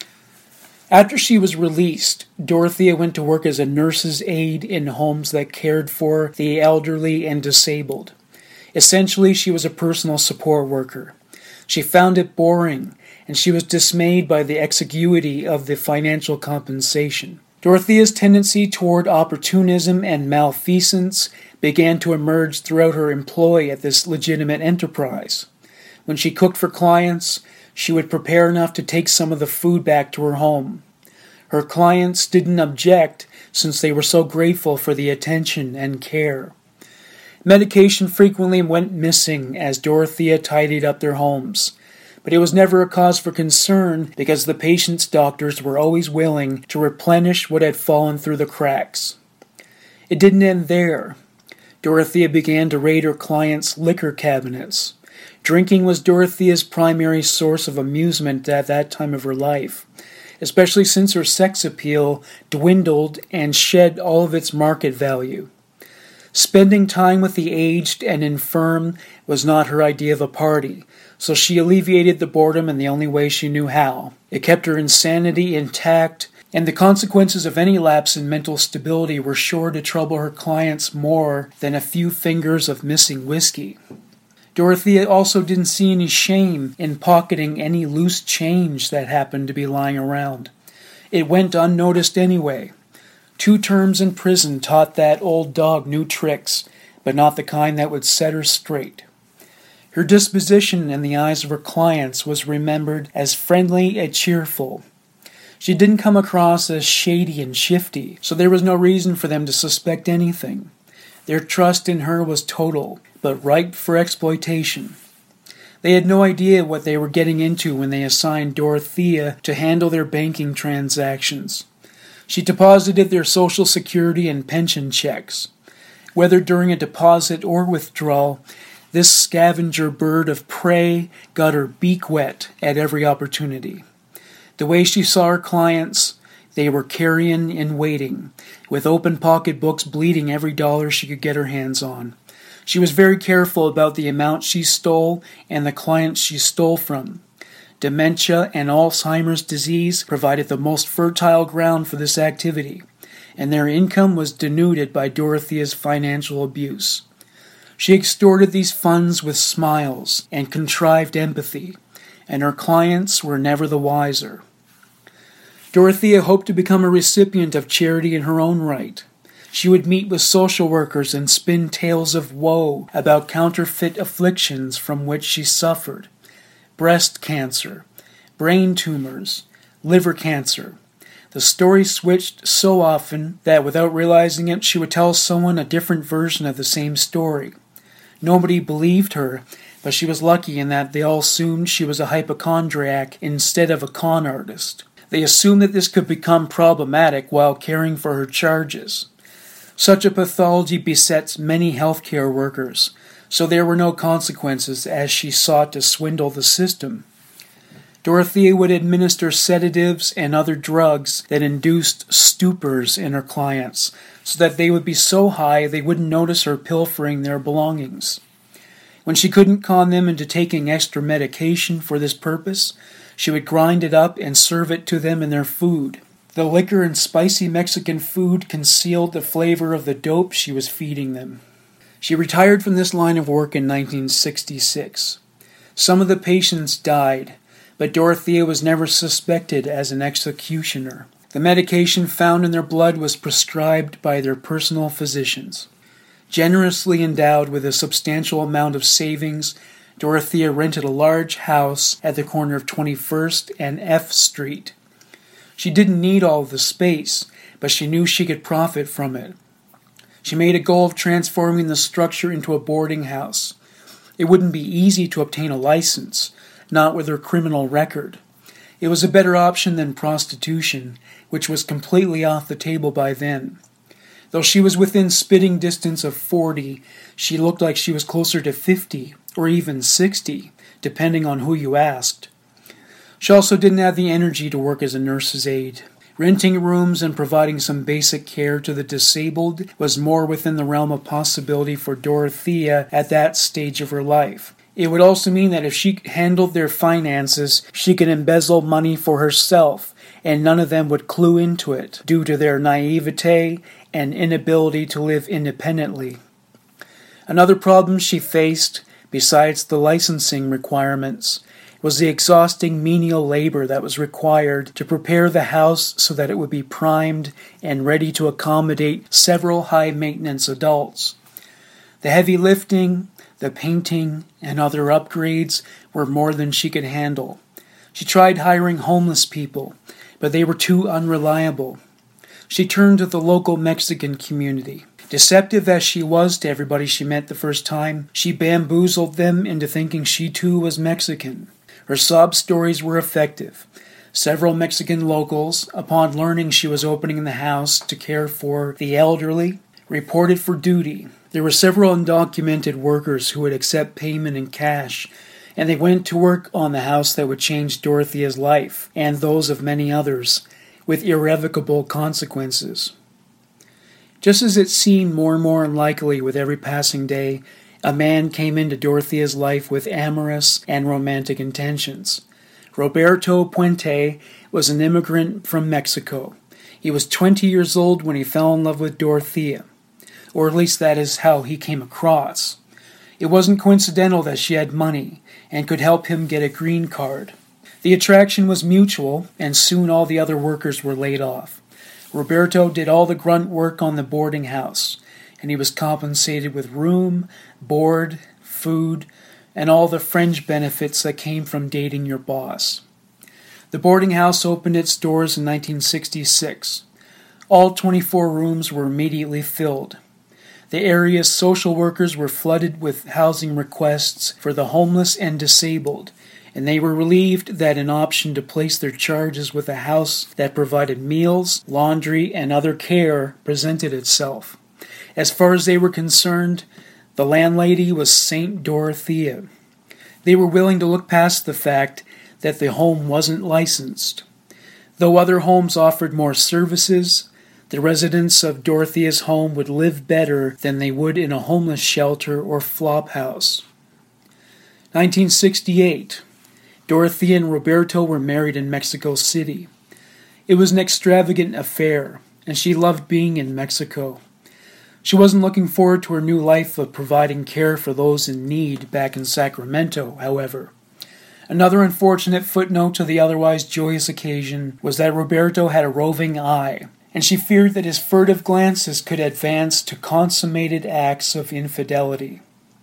After she was released, Dorothea went to work as a nurse's aide in homes that cared for the elderly and disabled. Essentially, she was a personal support worker. She found it boring, and she was dismayed by the exiguity of the financial compensation. Dorothea's tendency toward opportunism and malfeasance began to emerge throughout her employ at this legitimate enterprise. When she cooked for clients, she would prepare enough to take some of the food back to her home. Her clients didn't object since they were so grateful for the attention and care. Medication frequently went missing as Dorothea tidied up their homes, but it was never a cause for concern because the patient's doctors were always willing to replenish what had fallen through the cracks. It didn't end there. Dorothea began to raid her clients' liquor cabinets. Drinking was Dorothea's primary source of amusement at that time of her life, especially since her sex appeal dwindled and shed all of its market value. Spending time with the aged and infirm was not her idea of a party, so she alleviated the boredom in the only way she knew how. It kept her insanity intact, and the consequences of any lapse in mental stability were sure to trouble her clients more than a few fingers of missing whiskey. Dorothea also didn't see any shame in pocketing any loose change that happened to be lying around. It went unnoticed anyway. Two terms in prison taught that old dog new tricks, but not the kind that would set her straight. Her disposition in the eyes of her clients was remembered as friendly and cheerful. She didn't come across as shady and shifty, so there was no reason for them to suspect anything. Their trust in her was total, but ripe for exploitation. They had no idea what they were getting into when they assigned Dorothea to handle their banking transactions. She deposited their Social Security and pension checks. Whether during a deposit or withdrawal, this scavenger bird of prey got her beak wet at every opportunity. The way she saw her clients, they were carrion in waiting, with open pocketbooks bleeding every dollar she could get her hands on. She was very careful about the amount she stole and the clients she stole from. Dementia and Alzheimer's disease provided the most fertile ground for this activity, and their income was denuded by Dorothea's financial abuse. She extorted these funds with smiles and contrived empathy, and her clients were never the wiser. Dorothea hoped to become a recipient of charity in her own right. She would meet with social workers and spin tales of woe about counterfeit afflictions from which she suffered. Breast cancer, brain tumors, liver cancer. The story switched so often that without realizing it, she would tell someone a different version of the same story. Nobody believed her, but she was lucky in that they all assumed she was a hypochondriac instead of a con artist. They assumed that this could become problematic while caring for her charges. Such a pathology besets many healthcare workers, so there were no consequences as she sought to swindle the system. Dorothea would administer sedatives and other drugs that induced stupors in her clients, so that they would be so high they wouldn't notice her pilfering their belongings. When she couldn't con them into taking extra medication for this purpose, she would grind it up and serve it to them in their food. The liquor and spicy Mexican food concealed the flavor of the dope she was feeding them. She retired from this line of work in nineteen sixty-six. Some of the patients died, but Dorothea was never suspected as an executioner. The medication found in their blood was prescribed by their personal physicians. Generously endowed with a substantial amount of savings, Dorothea rented a large house at the corner of twenty-first and F Street. She didn't need all the space, but she knew she could profit from it. She made a goal of transforming the structure into a boarding house. It wouldn't be easy to obtain a license, not with her criminal record. It was a better option than prostitution, which was completely off the table by then. Though she was within spitting distance of forty, she looked like she was closer to fifty, or even sixty, depending on who you asked. She also didn't have the energy to work as a nurse's aide. Renting rooms and providing some basic care to the disabled was more within the realm of possibility for Dorothea at that stage of her life. It would also mean that if she handled their finances, she could embezzle money for herself, and none of them would clue into it due to their naivete and inability to live independently. Another problem she faced, besides the licensing requirements, was the exhausting menial labor that was required to prepare the house so that it would be primed and ready to accommodate several high-maintenance adults. The heavy lifting, the painting, and other upgrades were more than she could handle. She tried hiring homeless people, but they were too unreliable. She turned to the local Mexican community. Deceptive as she was to everybody she met the first time, she bamboozled them into thinking she too was Mexican. Her sob stories were effective. Several Mexican locals, upon learning she was opening the house to care for the elderly, reported for duty. There were several undocumented workers who would accept payment in cash, and they went to work on the house that would change Dorothea's life, and those of many others, with irrevocable consequences. Just as it seemed more and more unlikely with every passing day, a man came into Dorothea's life with amorous and romantic intentions. Roberto Puente was an immigrant from Mexico. He was twenty years old when he fell in love with Dorothea, or at least that is how he came across. It wasn't coincidental that she had money and could help him get a green card. The attraction was mutual, and soon all the other workers were laid off. Roberto did all the grunt work on the boarding house, and he was compensated with room, board, food, and all the fringe benefits that came from dating your boss. The boarding house opened its doors in nineteen sixty-six. All twenty-four rooms were immediately filled. The area's social workers were flooded with housing requests for the homeless and disabled, and they were relieved that an option to place their charges with a house that provided meals, laundry, and other care presented itself. As far as they were concerned, the landlady was Saint Dorothea. They were willing to look past the fact that the home wasn't licensed. Though other homes offered more services, the residents of Dorothea's home would live better than they would in a homeless shelter or flop house. nineteen sixty-eight. Dorothea and Roberto were married in Mexico City. It was an extravagant affair, and she loved being in Mexico. She wasn't looking forward to her new life of providing care for those in need back in Sacramento, however. Another unfortunate footnote to the otherwise joyous occasion was that Roberto had a roving eye, and she feared that his furtive glances could advance to consummated acts of infidelity.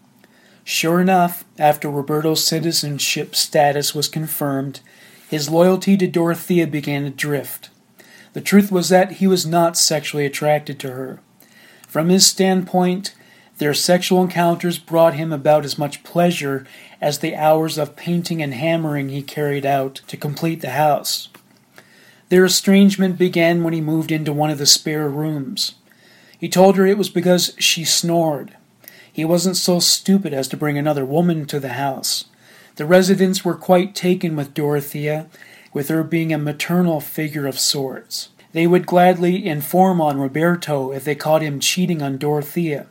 Sure enough, after Roberto's citizenship status was confirmed, his loyalty to Dorothea began to drift. The truth was that he was not sexually attracted to her. From his standpoint, their sexual encounters brought him about as much pleasure as the hours of painting and hammering he carried out to complete the house. Their estrangement began when he moved into one of the spare rooms. He told her it was because she snored. He wasn't so stupid as to bring another woman to the house. The residents were quite taken with Dorothea, with her being a maternal figure of sorts. They would gladly inform on Roberto if they caught him cheating on Dorothea.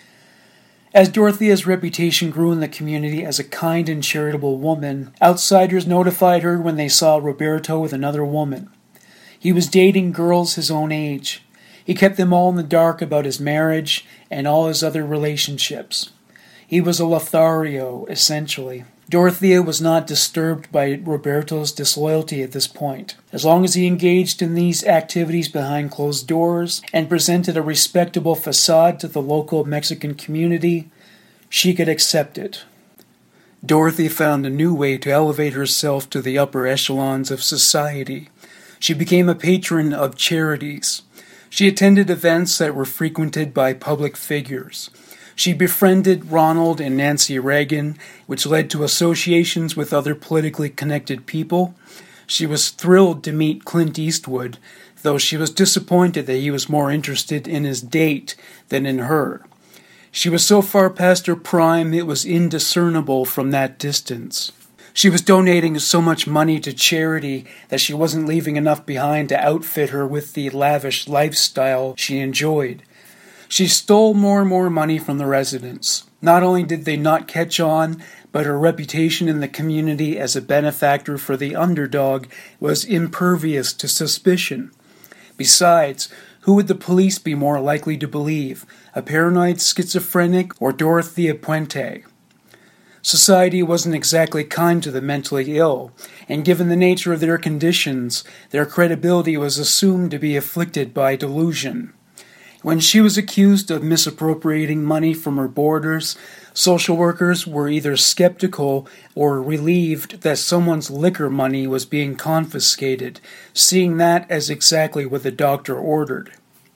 As Dorothea's reputation grew in the community as a kind and charitable woman, outsiders notified her when they saw Roberto with another woman. He was dating girls his own age. He kept them all in the dark about his marriage and all his other relationships. He was a Lothario, essentially. Dorothea was not disturbed by Roberto's disloyalty at this point. As long as he engaged in these activities behind closed doors and presented a respectable facade to the local Mexican community, she could accept it. Dorothy found a new way to elevate herself to the upper echelons of society. She became a patron of charities. She attended events that were frequented by public figures. She befriended Ronald and Nancy Reagan, which led to associations with other politically connected people. She was thrilled to meet Clint Eastwood, though she was disappointed that he was more interested in his date than in her. She was so far past her prime it was indiscernible from that distance. She was donating so much money to charity that she wasn't leaving enough behind to outfit her with the lavish lifestyle she enjoyed. She stole more and more money from the residents. Not only did they not catch on, but her reputation in the community as a benefactor for the underdog was impervious to suspicion. Besides, who would the police be more likely to believe, a paranoid schizophrenic or Dorothea Puente? Society wasn't exactly kind to the mentally ill, and given the nature of their conditions, their credibility was assumed to be afflicted by delusion. When she was accused of misappropriating money from her boarders, social workers were either skeptical or relieved that someone's liquor money was being confiscated, seeing that as exactly what the doctor ordered.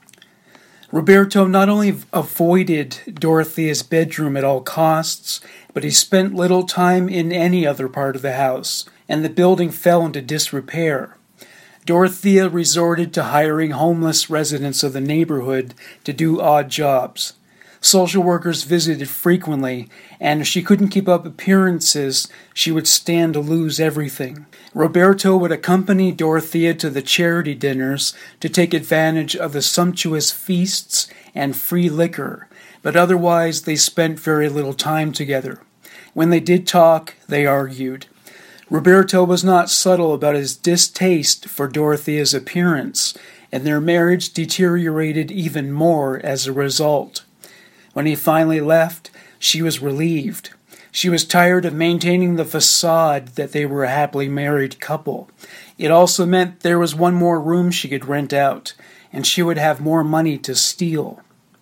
Roberto not only avoided Dorothea's bedroom at all costs, but he spent little time in any other part of the house, and the building fell into disrepair. Dorothea resorted to hiring homeless residents of the neighborhood to do odd jobs. Social workers visited frequently, and if she couldn't keep up appearances, she would stand to lose everything. Roberto would accompany Dorothea to the charity dinners to take advantage of the sumptuous feasts and free liquor, but otherwise they spent very little time together. When they did talk, they argued. Roberto was not subtle about his distaste for Dorothea's appearance, and their marriage deteriorated even more as a result. When he finally left, she was relieved. She was tired of maintaining the facade that they were a happily married couple. It also meant there was one more room she could rent out, and she would have more money to steal.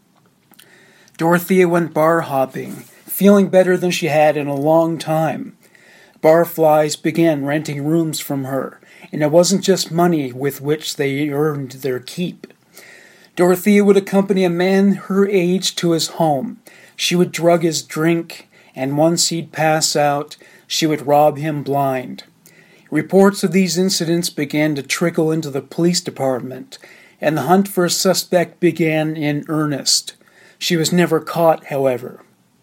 Dorothea went bar hopping, feeling better than she had in a long time. Barflies began renting rooms from her, and it wasn't just money with which they earned their keep. Dorothea would accompany a man her age to his home. She would drug his drink, and once he'd pass out, she would rob him blind. Reports of these incidents began to trickle into the police department, and the hunt for a suspect began in earnest. She was never caught, however.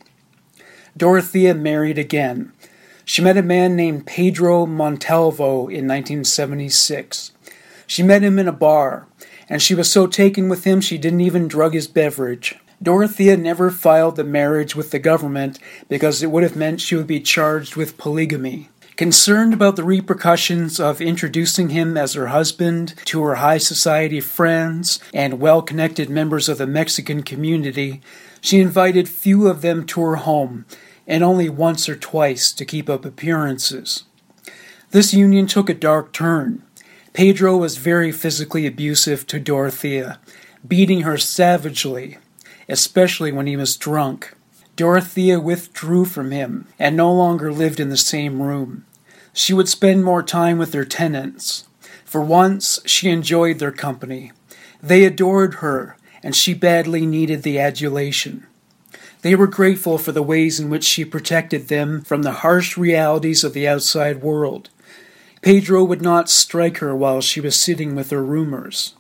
Dorothea married again. She met a man named Pedro Montalvo in nineteen seventy-six. She met him in a bar, and she was so taken with him she didn't even drug his beverage. Dorothea never filed the marriage with the government because it would have meant she would be charged with polygamy. Concerned about the repercussions of introducing him as her husband to her high society friends and well-connected members of the Mexican community, she invited few of them to her home, and only once or twice to keep up appearances. This union took a dark turn. Pedro was very physically abusive to Dorothea, beating her savagely, especially when he was drunk. Dorothea withdrew from him and no longer lived in the same room. She would spend more time with their tenants. For once, she enjoyed their company. They adored her, and she badly needed the adulation. They were grateful for the ways in which she protected them from the harsh realities of the outside world. Pedro would not strike her while she was sitting with her roomers.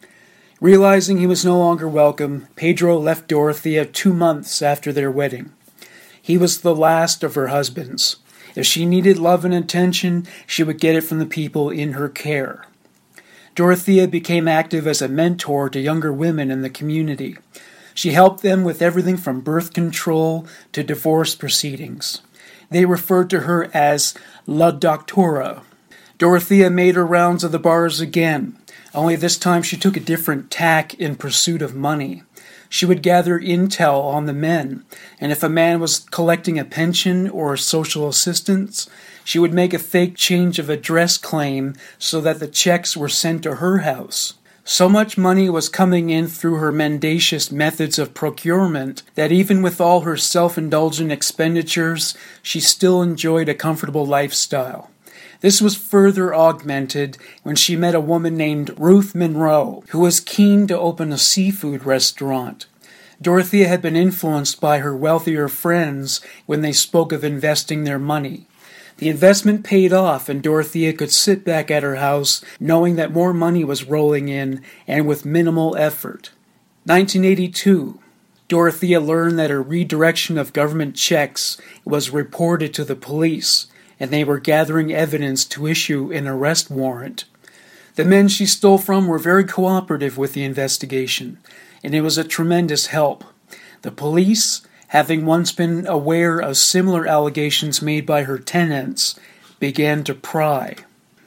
Realizing he was no longer welcome, Pedro left Dorothea two months after their wedding. He was the last of her husbands. If she needed love and attention, she would get it from the people in her care. Dorothea became active as a mentor to younger women in the community. She helped them with everything from birth control to divorce proceedings. They referred to her as La Doctora. Dorothea made her rounds of the bars again, only this time she took a different tack in pursuit of money. She would gather intel on the men, and if a man was collecting a pension or social assistance, she would make a fake change of address claim so that the checks were sent to her house. So much money was coming in through her mendacious methods of procurement that even with all her self-indulgent expenditures, she still enjoyed a comfortable lifestyle. This was further augmented when she met a woman named Ruth Monroe, who was keen to open a seafood restaurant. Dorothea had been influenced by her wealthier friends when they spoke of investing their money. The investment paid off, and Dorothea could sit back at her house knowing that more money was rolling in and with minimal effort. nineteen eighty-two. Dorothea learned that her redirection of government checks was reported to the police, and they were gathering evidence to issue an arrest warrant. The men she stole from were very cooperative with the investigation, and it was a tremendous help. The police, having once been aware of similar allegations made by her tenants, began to pry.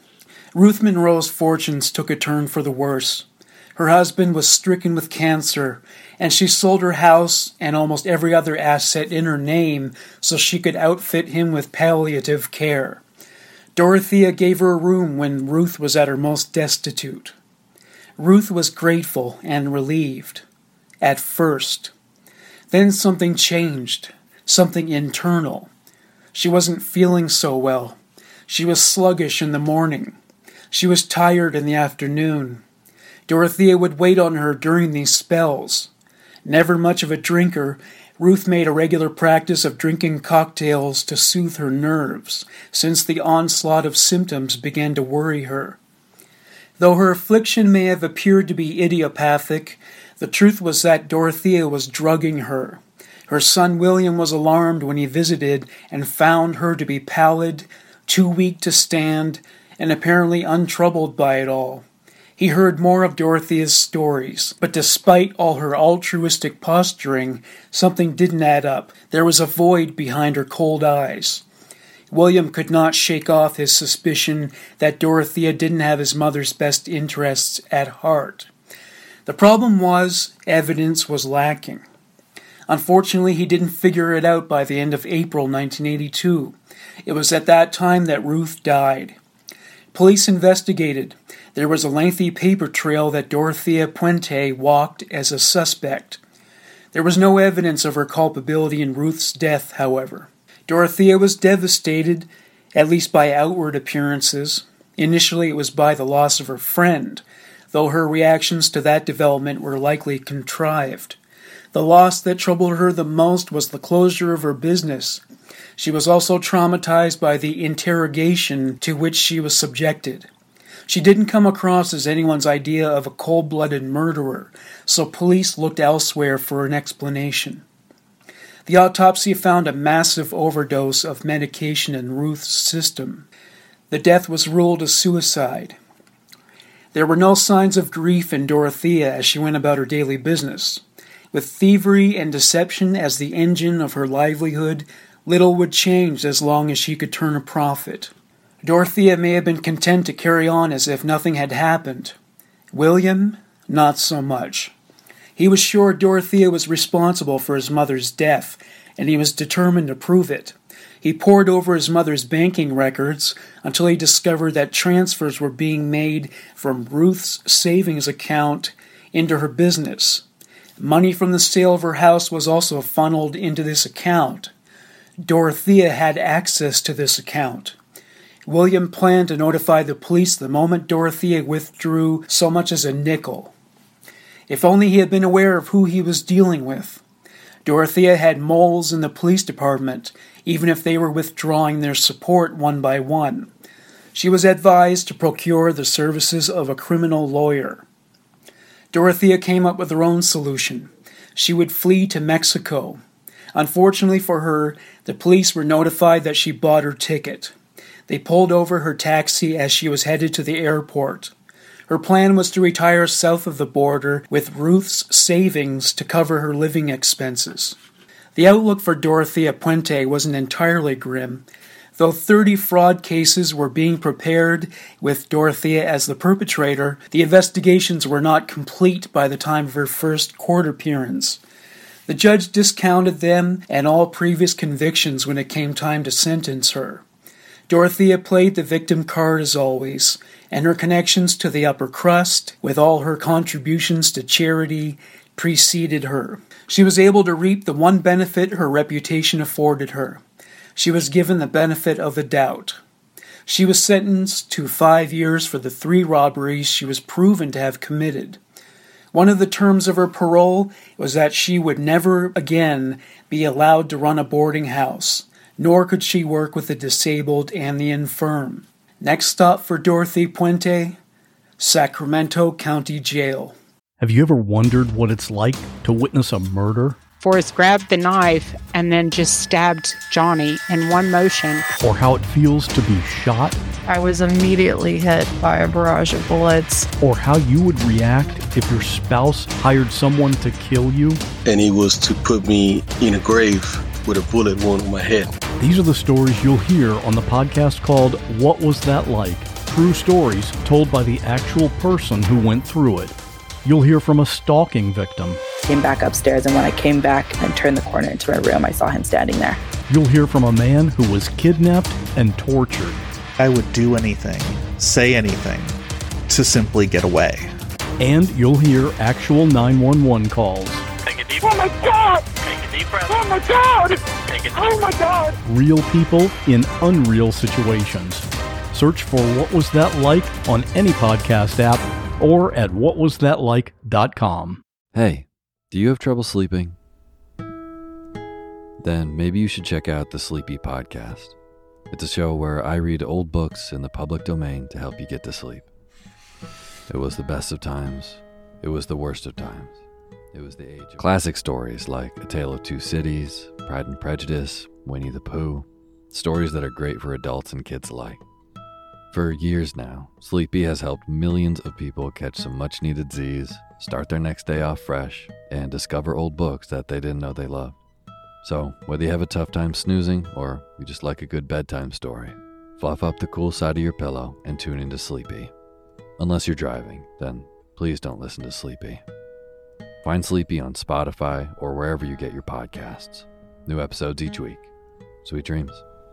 Ruth Monroe's fortunes took a turn for the worse. Her husband was stricken with cancer, and she sold her house and almost every other asset in her name so she could outfit him with palliative care. Dorothea gave her a room when Ruth was at her most destitute. Ruth was grateful and relieved. At first. Then something changed, something internal. She wasn't feeling so well. She was sluggish in the morning. She was tired in the afternoon. Dorothea would wait on her during these spells. Never much of a drinker, Ruth made a regular practice of drinking cocktails to soothe her nerves, since the onslaught of symptoms began to worry her. Though her affliction may have appeared to be idiopathic, the truth was that Dorothea was drugging her. Her son William was alarmed when he visited and found her to be pallid, too weak to stand, and apparently untroubled by it all. He heard more of Dorothea's stories, but despite all her altruistic posturing, something didn't add up. There was a void behind her cold eyes. William could not shake off his suspicion that Dorothea didn't have his mother's best interests at heart. The problem was, evidence was lacking. Unfortunately, he didn't figure it out by the end of April nineteen eighty-two. It was at that time that Ruth died. Police investigated. There was a lengthy paper trail that Dorothea Puente walked as a suspect. There was no evidence of her culpability in Ruth's death, however. Dorothea was devastated, at least by outward appearances. Initially, it was by the loss of her friend, though her reactions to that development were likely contrived. The loss that troubled her the most was the closure of her business. She was also traumatized by the interrogation to which she was subjected. She didn't come across as anyone's idea of a cold-blooded murderer, so police looked elsewhere for an explanation. The autopsy found a massive overdose of medication in Ruth's system. The death was ruled a suicide. There were no signs of grief in Dorothea as she went about her daily business. With thievery and deception as the engine of her livelihood, little would change as long as she could turn a profit. Dorothea may have been content to carry on as if nothing had happened. William, not so much. He was sure Dorothea was responsible for his mother's death, and he was determined to prove it. He pored over his mother's banking records until he discovered that transfers were being made from Ruth's savings account into her business. Money from the sale of her house was also funneled into this account. Dorothea had access to this account. William planned to notify the police the moment Dorothea withdrew so much as a nickel. If only he had been aware of who he was dealing with. Dorothea had moles in the police department, even if they were withdrawing their support one by one. She was advised to procure the services of a criminal lawyer. Dorothea came up with her own solution. She would flee to Mexico. Unfortunately for her, the police were notified that she bought her ticket. They pulled over her taxi as she was headed to the airport. Her plan was to retire south of the border with Ruth's savings to cover her living expenses. The outlook for Dorothea Puente wasn't entirely grim. Though thirty fraud cases were being prepared with Dorothea as the perpetrator, the investigations were not complete by the time of her first court appearance. The judge discounted them and all previous convictions when it came time to sentence her. Dorothea played the victim card as always, and her connections to the upper crust, with all her contributions to charity, preceded her. She was able to reap the one benefit her reputation afforded her. She was given the benefit of the doubt. She was sentenced to five years for the three robberies she was proven to have committed. One of the terms of her parole was that she would never again be allowed to run a boarding house, nor could she work with the disabled and the infirm. Next stop for Dorothy Puente, Sacramento County Jail. Have you ever wondered what it's like to witness a murder? Forrest grabbed the knife and then just stabbed Johnny in one motion. Or how it feels to be shot. I was immediately hit by a barrage of bullets. Or how you would react if your spouse hired someone to kill you. And he was to put me in a grave with a bullet wound on my head. These are the stories you'll hear on the podcast called What Was That Like? True stories told by the actual person who went through it. You'll hear from a stalking victim. Came back upstairs, and when I came back and turned the corner into my room, I saw him standing there. You'll hear from a man who was kidnapped and tortured. I would do anything, say anything, to simply get away. And you'll hear actual nine one one calls. Take a deep breath. Oh my God! Take a deep breath. Oh my God! Take a deep breath. Oh my God! Real people in unreal situations. Search for What Was That Like on any podcast app or at what was that like dot com. Hey, do you have trouble sleeping? Then maybe you should check out the Sleepy Podcast. It's a show where I read old books in the public domain to help you get to sleep. It was the best of times. It was the worst of times. It was the age of classic stories like A Tale of Two Cities, Pride and Prejudice, Winnie the Pooh. Stories that are great for adults and kids alike. For years now, Sleepy has helped millions of people catch some much-needed Z's, start their next day off fresh, and discover old books that they didn't know they loved. So, whether you have a tough time snoozing or you just like a good bedtime story, fluff up the cool side of your pillow and tune into Sleepy. Unless you're driving, then please don't listen to Sleepy. Find Sleepy on Spotify or wherever you get your podcasts. New episodes each week. Sweet dreams.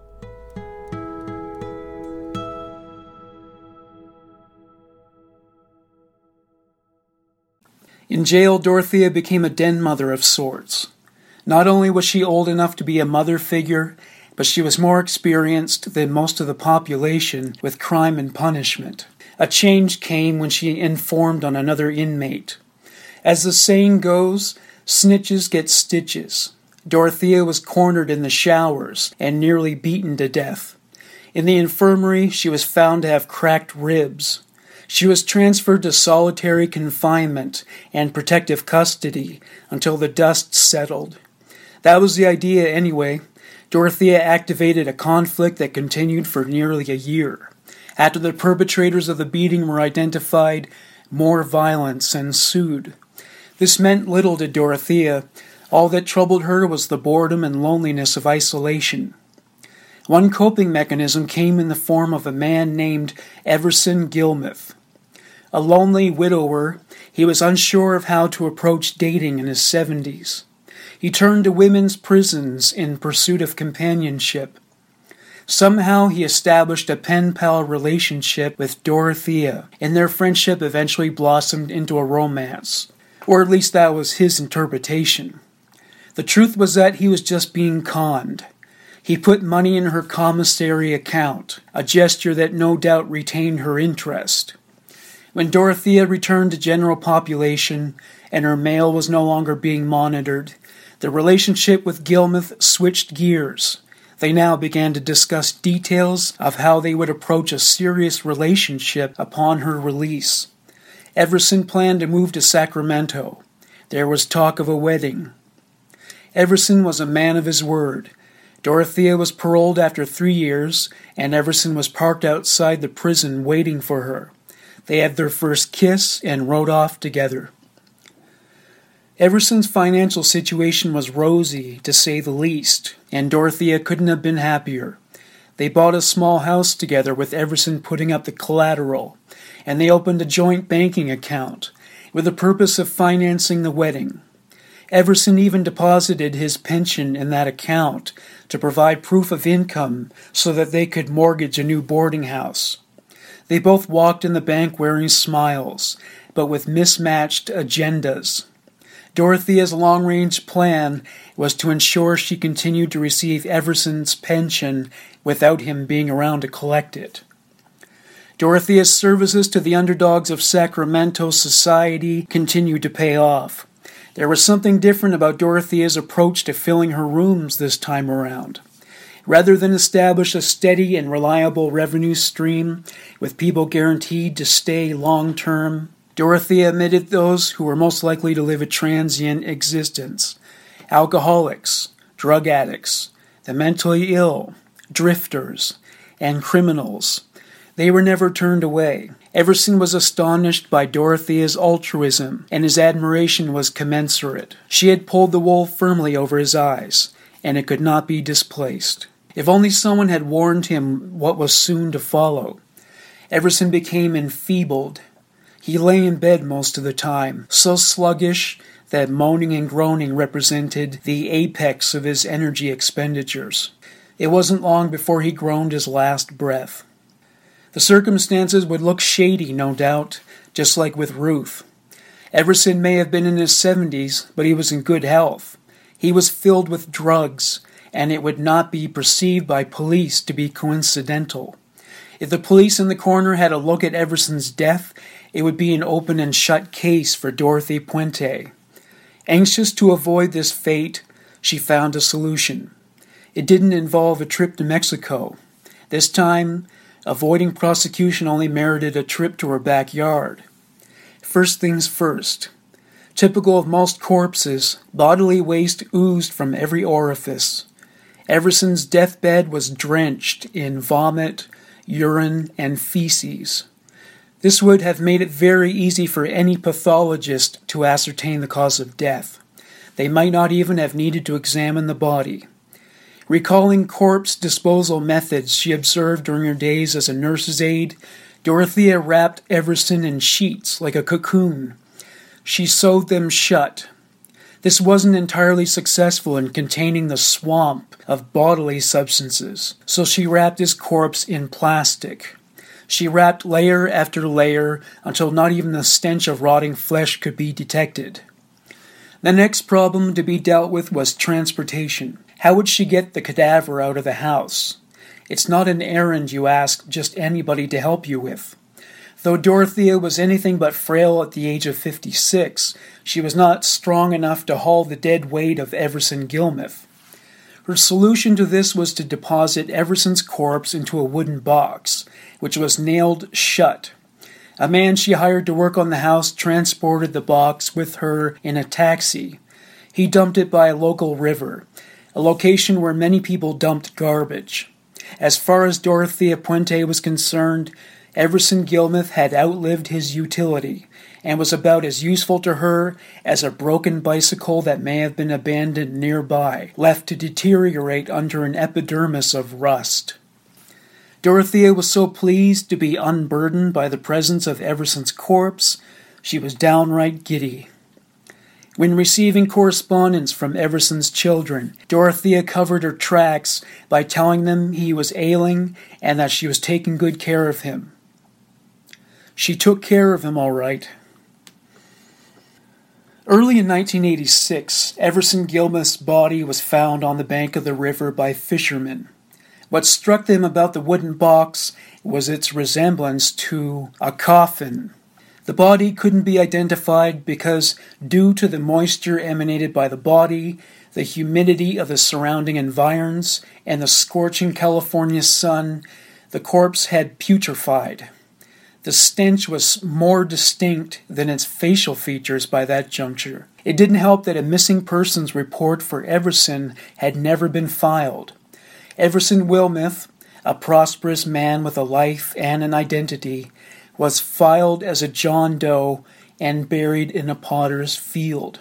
In jail, Dorothea became a den mother of sorts. Not only was she old enough to be a mother figure, but she was more experienced than most of the population with crime and punishment. A change came when she informed on another inmate. As the saying goes, snitches get stitches. Dorothea was cornered in the showers and nearly beaten to death. In the infirmary, she was found to have cracked ribs. She was transferred to solitary confinement and protective custody until the dust settled. That was the idea anyway. Dorothea activated a conflict that continued for nearly a year. After the perpetrators of the beating were identified, more violence ensued. This meant little to Dorothea. All that troubled her was the boredom and loneliness of isolation. One coping mechanism came in the form of a man named Everson Gilmuth. A lonely widower, he was unsure of how to approach dating in his seventies. He turned to women's prisons in pursuit of companionship. Somehow he established a pen-pal relationship with Dorothea, and their friendship eventually blossomed into a romance. Or at least that was his interpretation. The truth was that he was just being conned. He put money in her commissary account, a gesture that no doubt retained her interest. When Dorothea returned to general population and her mail was no longer being monitored, the relationship with Gilmuth switched gears. They now began to discuss details of how they would approach a serious relationship upon her release. Everson planned to move to Sacramento. There was talk of a wedding. Everson was a man of his word. Dorothea was paroled after three years, and Everson was parked outside the prison waiting for her. They had their first kiss and rode off together. Everson's financial situation was rosy, to say the least, and Dorothea couldn't have been happier. They bought a small house together with Everson putting up the collateral, and they opened a joint banking account with the purpose of financing the wedding. Everson even deposited his pension in that account to provide proof of income so that they could mortgage a new boarding house. They both walked in the bank wearing smiles, but with mismatched agendas. Dorothea's long-range plan was to ensure she continued to receive Everson's pension without him being around to collect it. Dorothea's services to the underdogs of Sacramento society continued to pay off. There was something different about Dorothea's approach to filling her rooms this time around. Rather than establish a steady and reliable revenue stream with people guaranteed to stay long-term, Dorothea admitted those who were most likely to live a transient existence. alcoholics, drug addicts, the mentally ill, drifters, and criminals. They were never turned away. Everson was astonished by Dorothea's altruism, and his admiration was commensurate. She had pulled the wool firmly over his eyes, and it could not be displaced. If only someone had warned him what was soon to follow. Everson became enfeebled. He lay in bed most of the time, so sluggish that moaning and groaning represented the apex of his energy expenditures. It wasn't long before he groaned his last breath. The circumstances would look shady, no doubt, just like with Ruth. Everson may have been in his seventies, but he was in good health. He was filled with drugs, and it would not be perceived by police to be coincidental. If the police in the corner had a look at Everson's death, it would be an open and shut case for Dorothy Puente. Anxious to avoid this fate, she found a solution. It didn't involve a trip to Mexico. This time, avoiding prosecution only merited a trip to her backyard. First things first. Typical of most corpses, bodily waste oozed from every orifice. Everson's deathbed was drenched in vomit, urine, and feces. This would have made it very easy for any pathologist to ascertain the cause of death. They might not even have needed to examine the body. Recalling corpse disposal methods she observed during her days as a nurse's aide, Dorothea wrapped Everson in sheets like a cocoon. She sewed them shut. This wasn't entirely successful in containing the swamp of bodily substances, so she wrapped his corpse in plastic. She wrapped layer after layer until not even the stench of rotting flesh could be detected. The next problem to be dealt with was transportation. How would she get the cadaver out of the house? It's not an errand you ask just anybody to help you with. Though Dorothea was anything but frail at the age of fifty-six, she was not strong enough to haul the dead weight of Everson Gilmeth. Her solution to this was to deposit Everson's corpse into a wooden box, which was nailed shut. A man she hired to work on the house transported the box with her in a taxi. He dumped it by a local river, a location where many people dumped garbage. As far as Dorothea Puente was concerned, Everson Gilmeth had outlived his utility, and was about as useful to her as a broken bicycle that may have been abandoned nearby, left to deteriorate under an epidermis of rust. Dorothea was so pleased to be unburdened by the presence of Everson's corpse, she was downright giddy. When receiving correspondence from Everson's children, Dorothea covered her tracks by telling them he was ailing and that she was taking good care of him. She took care of him all right. Early in nineteen eighty-six, Everson Gilmeth's body was found on the bank of the river by fishermen. What struck them about the wooden box was its resemblance to a coffin. The body couldn't be identified because, due to the moisture emanated by the body, the humidity of the surrounding environs, and the scorching California sun, the corpse had putrefied. The stench was more distinct than its facial features by that juncture. It didn't help that a missing persons report for Everson had never been filed. Everson Gilmeth, a prosperous man with a life and an identity, was filed as a John Doe and buried in a potter's field.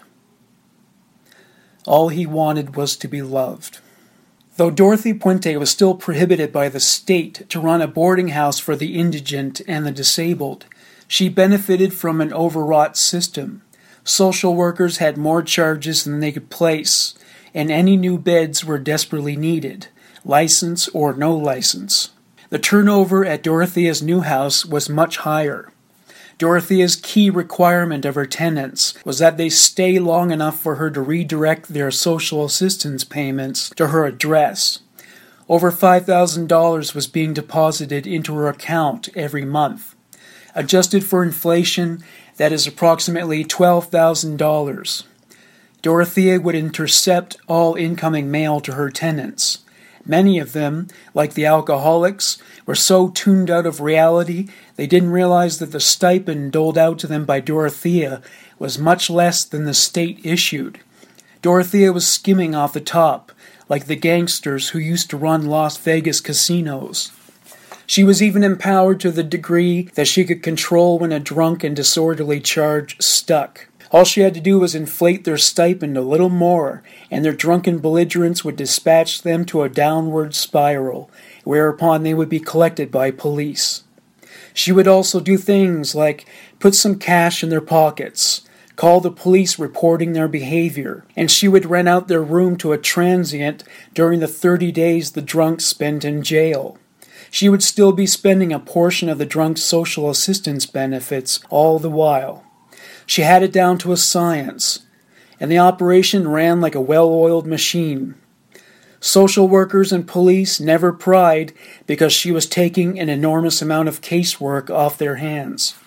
All he wanted was to be loved. Though Dorothy Puente was still prohibited by the state to run a boarding house for the indigent and the disabled, she benefited from an overwrought system. Social workers had more charges than they could place, and any new beds were desperately needed, license or no license. The turnover at Dorothea's new house was much higher. Dorothea's key requirement of her tenants was that they stay long enough for her to redirect their social assistance payments to her address. Over five thousand dollars was being deposited into her account every month. Adjusted for inflation, that is approximately twelve thousand dollars. Dorothea would intercept all incoming mail to her tenants. Many of them, like the alcoholics, were so tuned out of reality they didn't realize that the stipend doled out to them by Dorothea was much less than the state issued. Dorothea was skimming off the top, like the gangsters who used to run Las Vegas casinos. She was even empowered to the degree that she could control when a drunk and disorderly charge stuck. All she had to do was inflate their stipend a little more, and their drunken belligerents would dispatch them to a downward spiral, whereupon they would be collected by police. She would also do things like put some cash in their pockets, call the police reporting their behavior, and she would rent out their room to a transient during the thirty days the drunk spent in jail. She would still be spending a portion of the drunk's social assistance benefits all the while. She had it down to a science, and the operation ran like a well-oiled machine. Social workers and police never pried because she was taking an enormous amount of casework off their hands.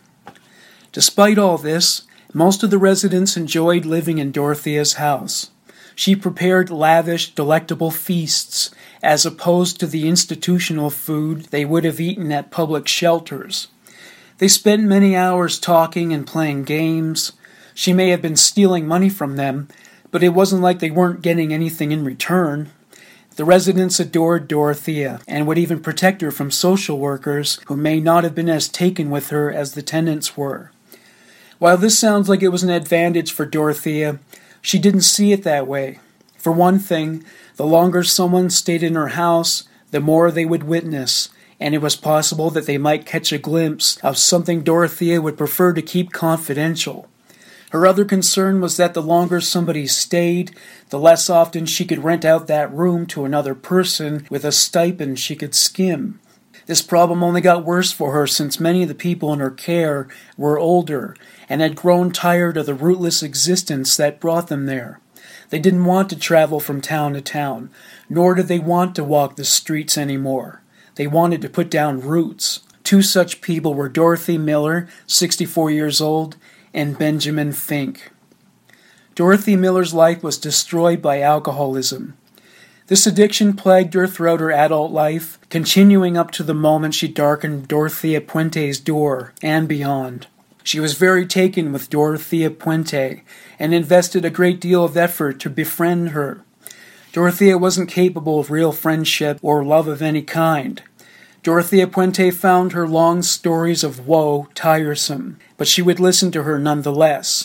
Despite all this, most of the residents enjoyed living in Dorothea's house. She prepared lavish, delectable feasts, as opposed to the institutional food they would have eaten at public shelters. They spent many hours talking and playing games. She may have been stealing money from them, but it wasn't like they weren't getting anything in return. The residents adored Dorothea, and would even protect her from social workers who may not have been as taken with her as the tenants were. While this sounds like it was an advantage for Dorothea, she didn't see it that way. For one thing, the longer someone stayed in her house, the more they would witness, and it was possible that they might catch a glimpse of something Dorothea would prefer to keep confidential. Her other concern was that the longer somebody stayed, the less often she could rent out that room to another person with a stipend she could skim. This problem only got worse for her since many of the people in her care were older and had grown tired of the rootless existence that brought them there. They didn't want to travel from town to town, nor did they want to walk the streets anymore. They wanted to put down roots. Two such people were Dorothy Miller, sixty-four years old, and Benjamin Fink. Dorothy Miller's life was destroyed by alcoholism. This addiction plagued her throughout her adult life, continuing up to the moment she darkened Dorothea Puente's door and beyond. She was very taken with Dorothea Puente and invested a great deal of effort to befriend her. Dorothea wasn't capable of real friendship or love of any kind. Dorothea Puente found her long stories of woe tiresome, but she would listen to her nonetheless.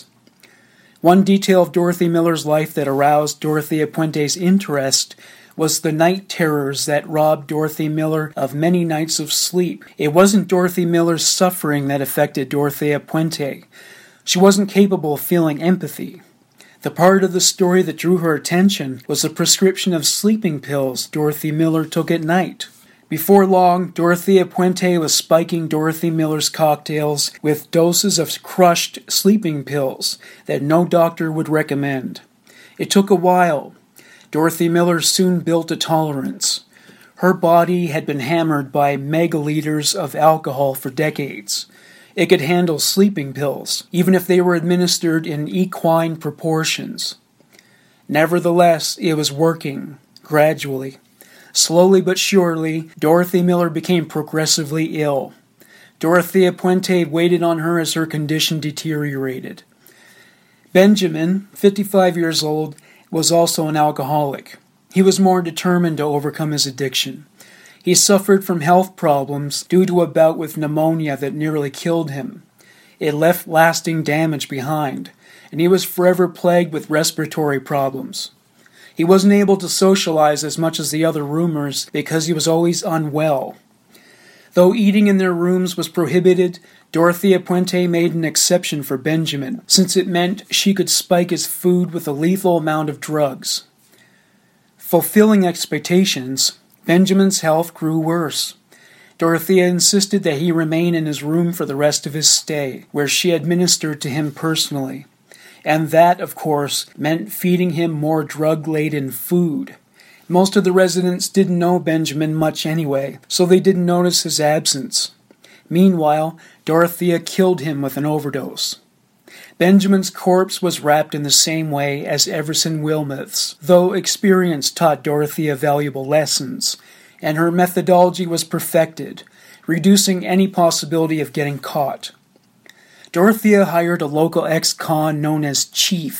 One detail of Dorothy Miller's life that aroused Dorothea Puente's interest was the night terrors that robbed Dorothy Miller of many nights of sleep. It wasn't Dorothy Miller's suffering that affected Dorothea Puente. She wasn't capable of feeling empathy. The part of the story that drew her attention was the prescription of sleeping pills Dorothy Miller took at night. Before long, Dorothea Puente was spiking Dorothy Miller's cocktails with doses of crushed sleeping pills that no doctor would recommend. It took a while. Dorothy Miller soon built a tolerance. Her body had been hammered by megaliters of alcohol for decades. It could handle sleeping pills, even if they were administered in equine proportions. Nevertheless, it was working, gradually. Slowly but surely, Dorothy Miller became progressively ill. Dorothea Puente waited on her as her condition deteriorated. Benjamin, fifty-five years old, was also an alcoholic. He was more determined to overcome his addiction. He suffered from health problems due to a bout with pneumonia that nearly killed him. It left lasting damage behind, and he was forever plagued with respiratory problems. He wasn't able to socialize as much as the other roomers because he was always unwell. Though eating in their rooms was prohibited, Dorothea Puente made an exception for Benjamin, since it meant she could spike his food with a lethal amount of drugs. Fulfilling expectations, Benjamin's health grew worse. Dorothea insisted that he remain in his room for the rest of his stay, where she administered to him personally. And that, of course, meant feeding him more drug-laden food. Most of the residents didn't know Benjamin much anyway, so they didn't notice his absence. Meanwhile, Dorothea killed him with an overdose. Benjamin's corpse was wrapped in the same way as Everson Wilmoth's, though experience taught Dorothea valuable lessons, and her methodology was perfected, reducing any possibility of getting caught. Dorothea hired a local ex-con known as Chief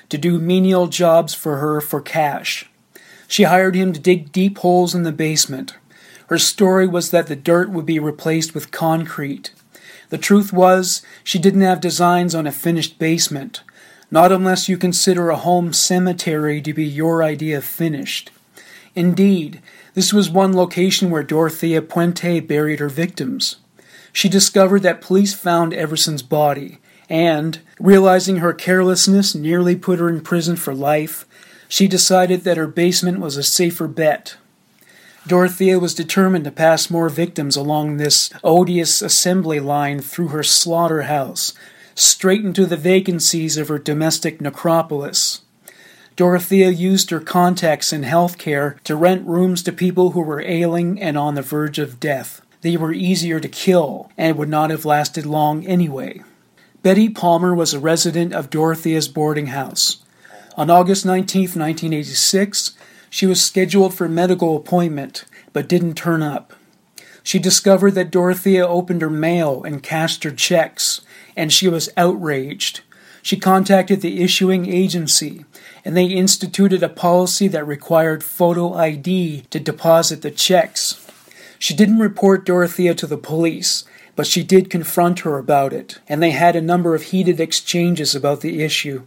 to do menial jobs for her for cash. She hired him to dig deep holes in the basement. Her story was that the dirt would be replaced with concrete. The truth was, she didn't have designs on a finished basement, not unless you consider a home cemetery to be your idea of finished. Indeed, this was one location where Dorothea Puente buried her victims. She discovered that police found Everson's body, and, realizing her carelessness nearly put her in prison for life, she decided that her basement was a safer bet. Dorothea was determined to pass more victims along this odious assembly line through her slaughterhouse, straight into the vacancies of her domestic necropolis. Dorothea used her contacts in healthcare to rent rooms to people who were ailing and on the verge of death. They were easier to kill and would not have lasted long anyway. Betty Palmer was a resident of Dorothea's boarding house. On August nineteenth, nineteen eighty-six, she was scheduled for a medical appointment, but didn't turn up. She discovered that Dorothea opened her mail and cashed her checks, and she was outraged. She contacted the issuing agency, and they instituted a policy that required photo I D to deposit the checks. She didn't report Dorothea to the police, but she did confront her about it, and they had a number of heated exchanges about the issue.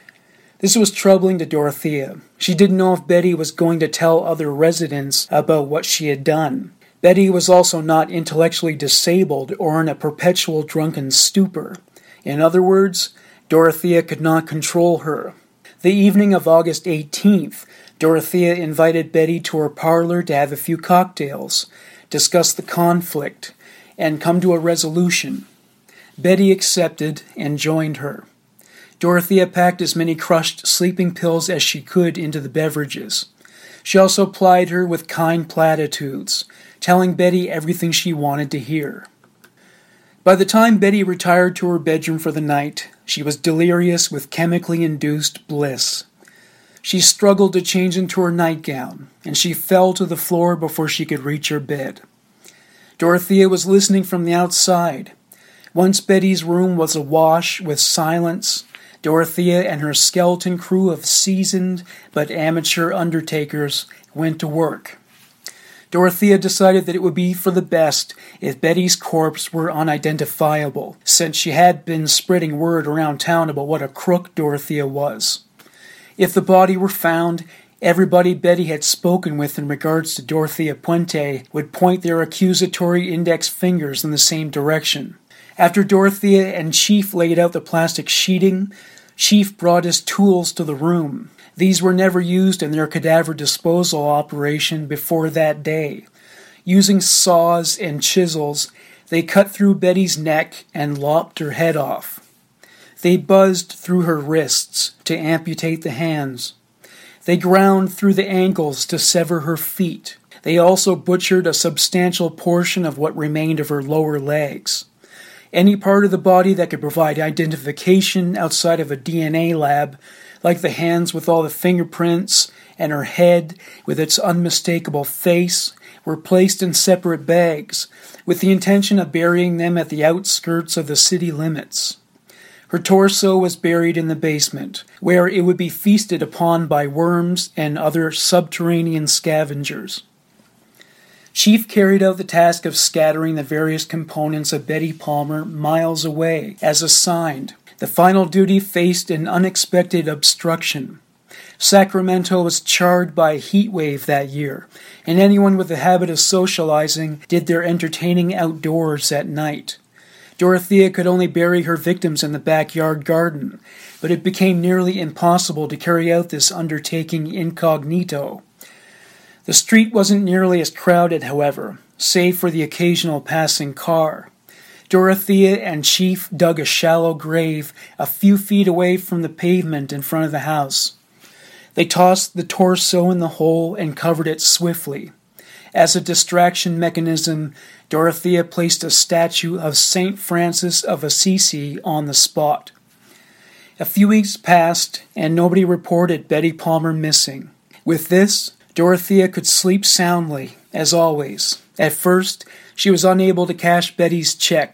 This was troubling to Dorothea. She didn't know if Betty was going to tell other residents about what she had done. Betty was also not intellectually disabled or in a perpetual drunken stupor. In other words, Dorothea could not control her. The evening of August eighteenth, Dorothea invited Betty to her parlor to have a few cocktails, discuss the conflict, and come to a resolution. Betty accepted and joined her. Dorothea packed as many crushed sleeping pills as she could into the beverages. She also plied her with kind platitudes, telling Betty everything she wanted to hear. By the time Betty retired to her bedroom for the night, she was delirious with chemically induced bliss. She struggled to change into her nightgown, and she fell to the floor before she could reach her bed. Dorothea was listening from the outside. Once Betty's room was awash with silence, Dorothea and her skeleton crew of seasoned but amateur undertakers went to work. Dorothea decided that it would be for the best if Betty's corpse were unidentifiable, since she had been spreading word around town about what a crook Dorothea was. If the body were found, everybody Betty had spoken with in regards to Dorothea Puente would point their accusatory index fingers in the same direction. After Dorothea and Chief laid out the plastic sheeting, Chief brought his tools to the room. These were never used in their cadaver disposal operation before that day. Using saws and chisels, they cut through Betty's neck and lopped her head off. They buzzed through her wrists to amputate the hands. They ground through the ankles to sever her feet. They also butchered a substantial portion of what remained of her lower legs. Any part of the body that could provide identification outside of a D N A lab, like the hands with all the fingerprints and her head with its unmistakable face, were placed in separate bags, with the intention of burying them at the outskirts of the city limits. Her torso was buried in the basement, where it would be feasted upon by worms and other subterranean scavengers. Chief carried out the task of scattering the various components of Betty Palmer miles away, as assigned. The final duty faced an unexpected obstruction. Sacramento was charred by a heat wave that year, and anyone with the habit of socializing did their entertaining outdoors at night. Dorothea could only bury her victims in the backyard garden, but it became nearly impossible to carry out this undertaking incognito. The street wasn't nearly as crowded, however, save for the occasional passing car. Dorothea and Chief dug a shallow grave a few feet away from the pavement in front of the house. They tossed the torso in the hole and covered it swiftly. As a distraction mechanism, Dorothea placed a statue of Saint Francis of Assisi on the spot. A few weeks passed, and nobody reported Betty Palmer missing. With this, Dorothea could sleep soundly, as always. At first, she was unable to cash Betty's checks,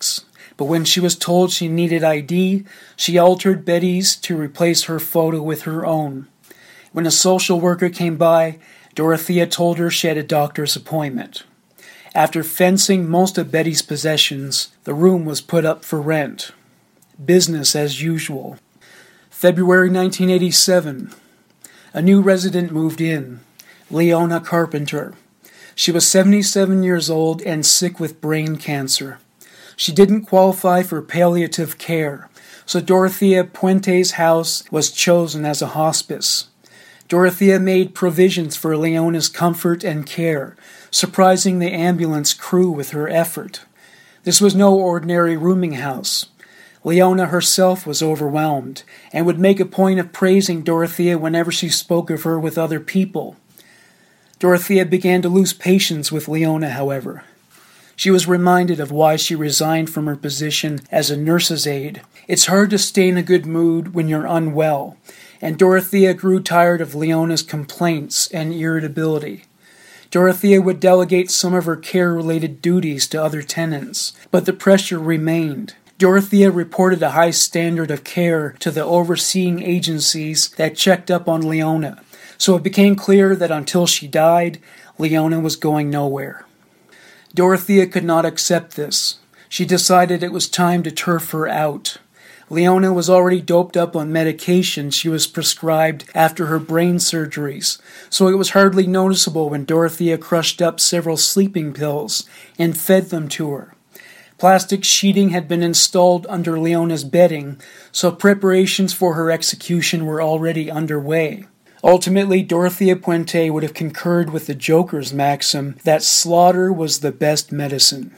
but when she was told she needed I D, she altered Betty's to replace her photo with her own. When a social worker came by, Dorothea told her she had a doctor's appointment. After fencing most of Betty's possessions, the room was put up for rent. Business as usual. February nineteen eighty-seven. A new resident moved in, Leona Carpenter. She was seventy-seven years old and sick with brain cancer. She didn't qualify for palliative care, so Dorothea Puente's house was chosen as a hospice. Dorothea made provisions for Leona's comfort and care, surprising the ambulance crew with her effort. This was no ordinary rooming house. Leona herself was overwhelmed, and would make a point of praising Dorothea whenever she spoke of her with other people. Dorothea began to lose patience with Leona, however. She was reminded of why she resigned from her position as a nurse's aide. It's hard to stay in a good mood when you're unwell, and Dorothea grew tired of Leona's complaints and irritability. Dorothea would delegate some of her care-related duties to other tenants, but the pressure remained. Dorothea reported a high standard of care to the overseeing agencies that checked up on Leona, so it became clear that until she died, Leona was going nowhere. Dorothea could not accept this. She decided it was time to turf her out. Leona was already doped up on medication she was prescribed after her brain surgeries, so it was hardly noticeable when Dorothea crushed up several sleeping pills and fed them to her. Plastic sheeting had been installed under Leona's bedding, so preparations for her execution were already underway. Ultimately, Dorothea Puente would have concurred with the Joker's maxim that slaughter was the best medicine.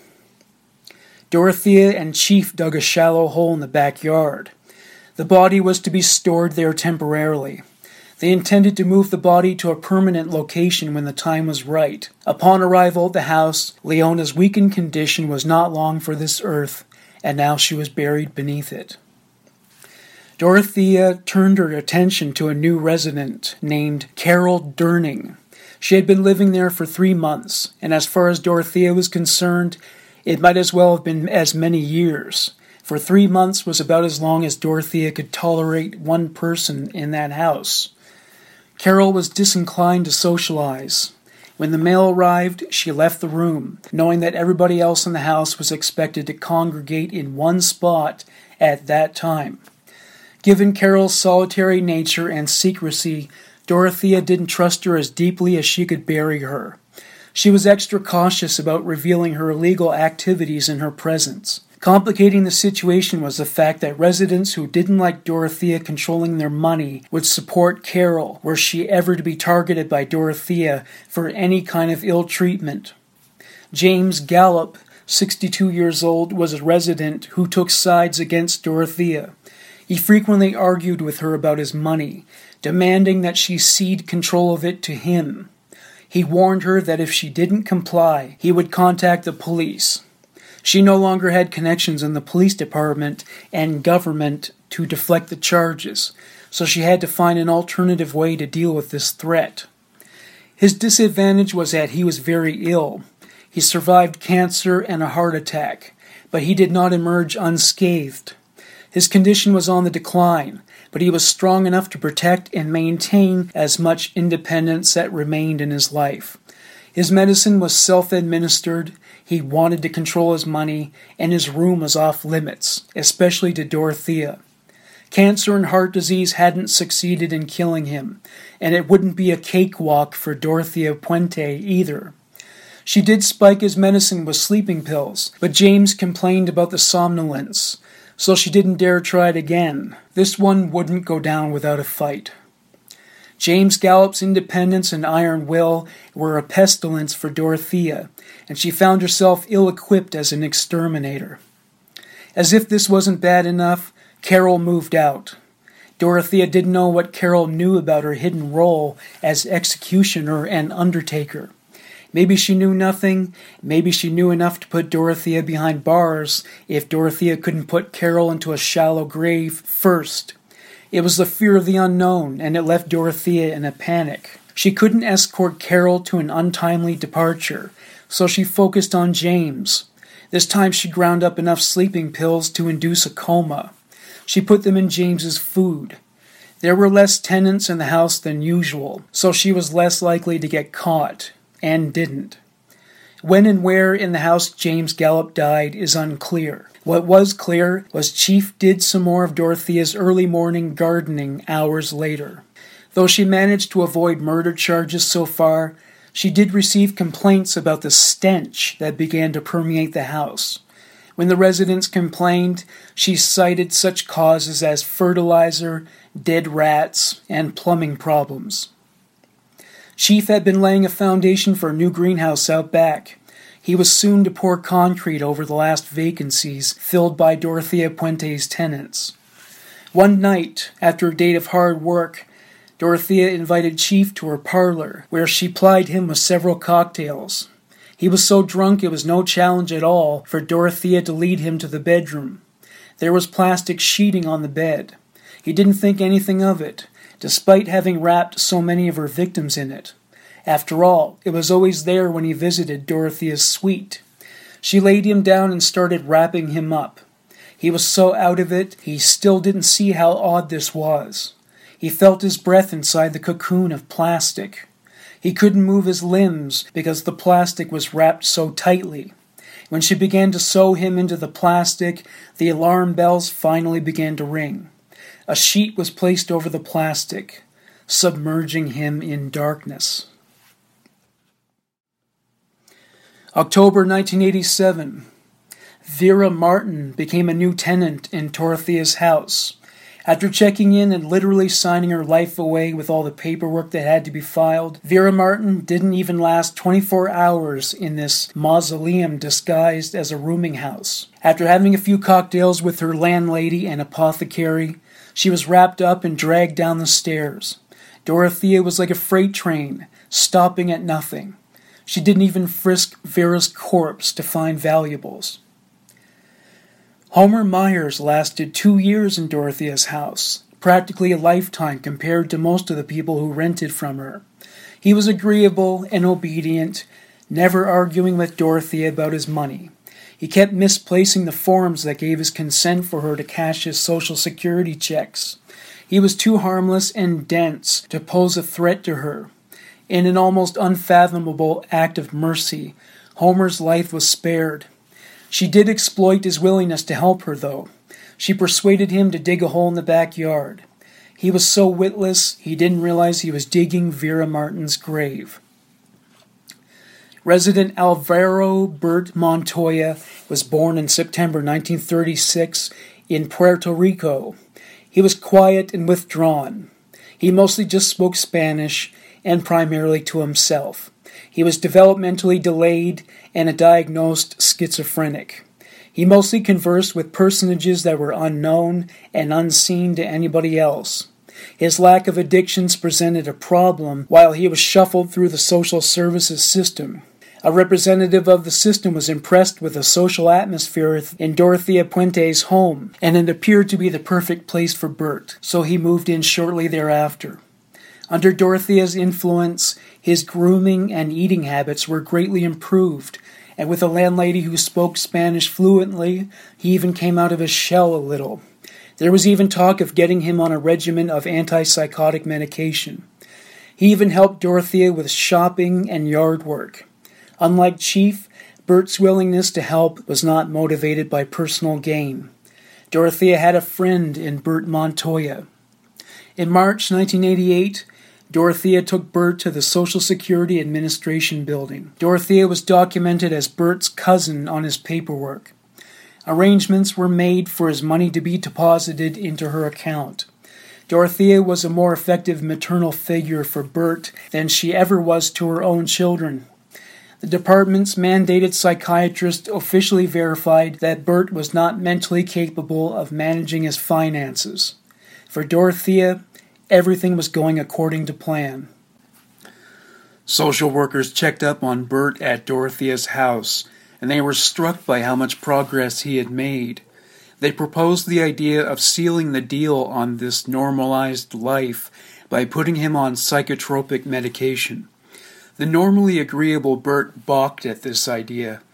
Dorothea and Chief dug a shallow hole in the backyard. The body was to be stored there temporarily. They intended to move the body to a permanent location when the time was right. Upon arrival at the house, Leona's weakened condition was not long for this earth, and now she was buried beneath it. Dorothea turned her attention to a new resident named Carol Durning. She had been living there for three months, and as far as Dorothea was concerned, it might as well have been as many years, for three months was about as long as Dorothea could tolerate one person in that house. Carol was disinclined to socialize. When the mail arrived, she left the room, knowing that everybody else in the house was expected to congregate in one spot at that time. Given Carol's solitary nature and secrecy, Dorothea didn't trust her as deeply as she could bury her. She was extra cautious about revealing her illegal activities in her presence. Complicating the situation was the fact that residents who didn't like Dorothea controlling their money would support Carol were she ever to be targeted by Dorothea for any kind of ill treatment. James Gallup, sixty-two years old, was a resident who took sides against Dorothea. He frequently argued with her about his money, demanding that she cede control of it to him. He warned her that if she didn't comply, he would contact the police. She no longer had connections in the police department and government to deflect the charges, so she had to find an alternative way to deal with this threat. His disadvantage was that he was very ill. He survived cancer and a heart attack, but he did not emerge unscathed. His condition was on the decline, but he was strong enough to protect and maintain as much independence that remained in his life. His medicine was self-administered, he wanted to control his money, and his room was off limits, especially to Dorothea. Cancer and heart disease hadn't succeeded in killing him, and it wouldn't be a cakewalk for Dorothea Puente either. She did spike his medicine with sleeping pills, but James complained about the somnolence, so she didn't dare try it again. This one wouldn't go down without a fight. James Gallup's independence and iron will were a pestilence for Dorothea, and she found herself ill-equipped as an exterminator. As if this wasn't bad enough, Carol moved out. Dorothea didn't know what Carol knew about her hidden role as executioner and undertaker. Maybe she knew nothing, maybe she knew enough to put Dorothea behind bars if Dorothea couldn't put Carol into a shallow grave first. It was the fear of the unknown, and it left Dorothea in a panic. She couldn't escort Carol to an untimely departure, so she focused on James. This time she ground up enough sleeping pills to induce a coma. She put them in James's food. There were less tenants in the house than usual, so she was less likely to get caught, and didn't. When and where in the house James Gallup died is unclear. What was clear was Chief did some more of Dorothea's early morning gardening hours later. Though she managed to avoid murder charges so far, she did receive complaints about the stench that began to permeate the house. When the residents complained, she cited such causes as fertilizer, dead rats, and plumbing problems. Chief had been laying a foundation for a new greenhouse out back. He was soon to pour concrete over the last vacancies filled by Dorothea Puente's tenants. One night, after a day of hard work, Dorothea invited Chief to her parlor, where she plied him with several cocktails. He was so drunk it was no challenge at all for Dorothea to lead him to the bedroom. There was plastic sheeting on the bed. He didn't think anything of it, despite having wrapped so many of her victims in it. After all, it was always there when he visited Dorothea's suite. She laid him down and started wrapping him up. He was so out of it, he still didn't see how odd this was. He felt his breath inside the cocoon of plastic. He couldn't move his limbs because the plastic was wrapped so tightly. When she began to sew him into the plastic, the alarm bells finally began to ring. A sheet was placed over the plastic, submerging him in darkness. October nineteen eighty-seven. Vera Martin became a new tenant in Dorothea's house. After checking in and literally signing her life away with all the paperwork that had to be filed, Vera Martin didn't even last twenty-four hours in this mausoleum disguised as a rooming house. After having a few cocktails with her landlady and apothecary, she was wrapped up and dragged down the stairs. Dorothea was like a freight train, stopping at nothing. She didn't even frisk Vera's corpse to find valuables. Homer Myers lasted two years in Dorothea's house, practically a lifetime compared to most of the people who rented from her. He was agreeable and obedient, never arguing with Dorothea about his money. He kept misplacing the forms that gave his consent for her to cash his Social Security checks. He was too harmless and dense to pose a threat to her. In an almost unfathomable act of mercy, Homer's life was spared. She did exploit his willingness to help her, though. She persuaded him to dig a hole in the backyard. He was so witless, he didn't realize he was digging Vera Martin's grave. Resident Alvaro Bert Montoya was born in September nineteen thirty-six in Puerto Rico. He was quiet and withdrawn. He mostly just spoke Spanish, and primarily to himself. He was developmentally delayed and a diagnosed schizophrenic. He mostly conversed with personages that were unknown and unseen to anybody else. His lack of addictions presented a problem while he was shuffled through the social services system. A representative of the system was impressed with the social atmosphere in Dorothea Puente's home, and it appeared to be the perfect place for Bert, so he moved in shortly thereafter. Under Dorothea's influence, his grooming and eating habits were greatly improved, and with a landlady who spoke Spanish fluently, he even came out of his shell a little. There was even talk of getting him on a regimen of antipsychotic medication. He even helped Dorothea with shopping and yard work. Unlike Chief, Bert's willingness to help was not motivated by personal gain. Dorothea had a friend in Bert Montoya. In March nineteen eighty-eight, Dorothea took Bert to the Social Security Administration building. Dorothea was documented as Bert's cousin on his paperwork. Arrangements were made for his money to be deposited into her account. Dorothea was a more effective maternal figure for Bert than she ever was to her own children. The department's mandated psychiatrist officially verified that Bert was not mentally capable of managing his finances. For Dorothea, everything was going according to plan. Social workers checked up on Bert at Dorothea's house, and they were struck by how much progress he had made. They proposed the idea of sealing the deal on this normalized life by putting him on psychotropic medication. The normally agreeable Bert balked at this idea. He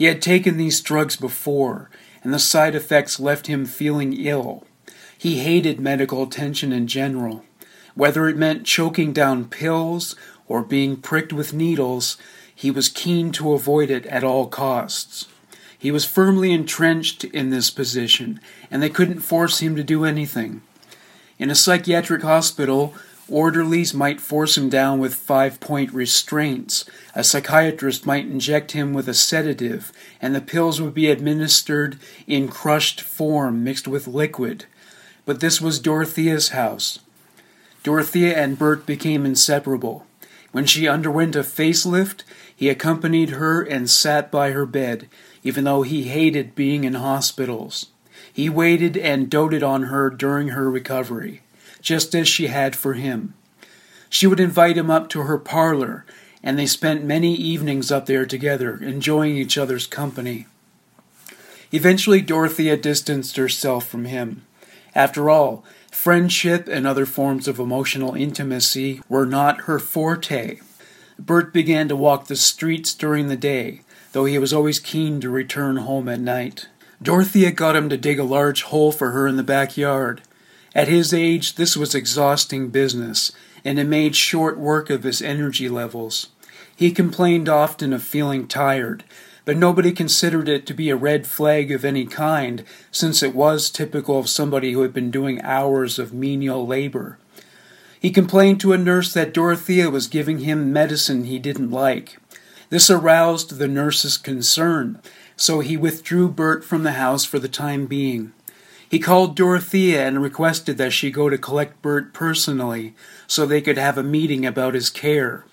He had taken these drugs before, and the side effects left him feeling ill. He hated medical attention in general. Whether it meant choking down pills or being pricked with needles, he was keen to avoid it at all costs. He was firmly entrenched in this position, and they couldn't force him to do anything. In a psychiatric hospital, orderlies might force him down with five-point restraints. A psychiatrist might inject him with a sedative, and the pills would be administered in crushed form mixed with liquid. But this was Dorothea's house. Dorothea and Bert became inseparable. When she underwent a facelift, he accompanied her and sat by her bed, even though he hated being in hospitals. He waited and doted on her during her recovery, just as she had for him. She would invite him up to her parlor, and they spent many evenings up there together, enjoying each other's company. Eventually, Dorothea distanced herself from him. After all, friendship and other forms of emotional intimacy were not her forte. Bert began to walk the streets during the day, though he was always keen to return home at night. Dorothea got him to dig a large hole for her in the backyard. At his age, this was exhausting business, and it made short work of his energy levels. He complained often of feeling tired, but nobody considered it to be a red flag of any kind, since it was typical of somebody who had been doing hours of menial labor. He complained to a nurse that Dorothea was giving him medicine he didn't like. This aroused the nurse's concern, so he withdrew Bert from the house for the time being. He called Dorothea and requested that she go to collect Bert personally, so they could have a meeting about his care.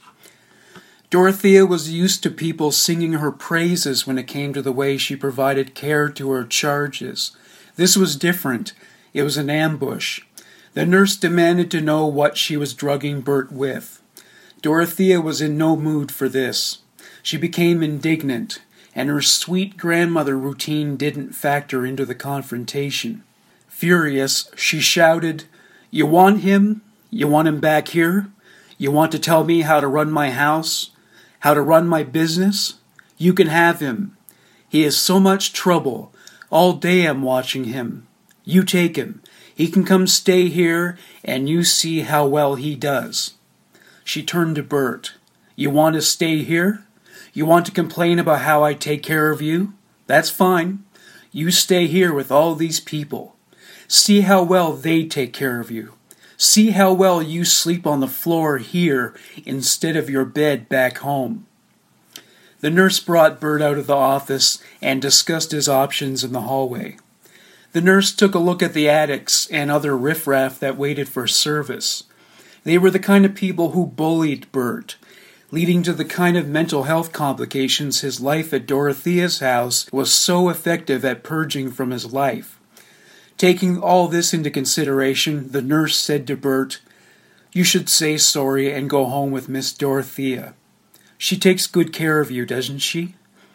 Dorothea was used to people singing her praises when it came to the way she provided care to her charges. This was different. It was an ambush. The nurse demanded to know what she was drugging Bert with. Dorothea was in no mood for this. She became indignant, and her sweet grandmother routine didn't factor into the confrontation. Furious, she shouted, "You want him? You want him back here? You want to tell me how to run my house? How to run my business? You can have him. He is so much trouble. All day I'm watching him. You take him. He can come stay here, and you see how well he does." She turned to Bert. "You want to stay here? You want to complain about how I take care of you? That's fine. You stay here with all these people. See how well they take care of you. See how well you sleep on the floor here instead of your bed back home." The nurse brought Bert out of the office and discussed his options in the hallway. The nurse took a look at the addicts and other riffraff that waited for service. They were the kind of people who bullied Bert, leading to the kind of mental health complications his life at Dorothea's house was so effective at purging from his life. Taking all this into consideration, the nurse said to Bert, "You should say sorry and go home with Miss Dorothea. She takes good care of you, doesn't she?"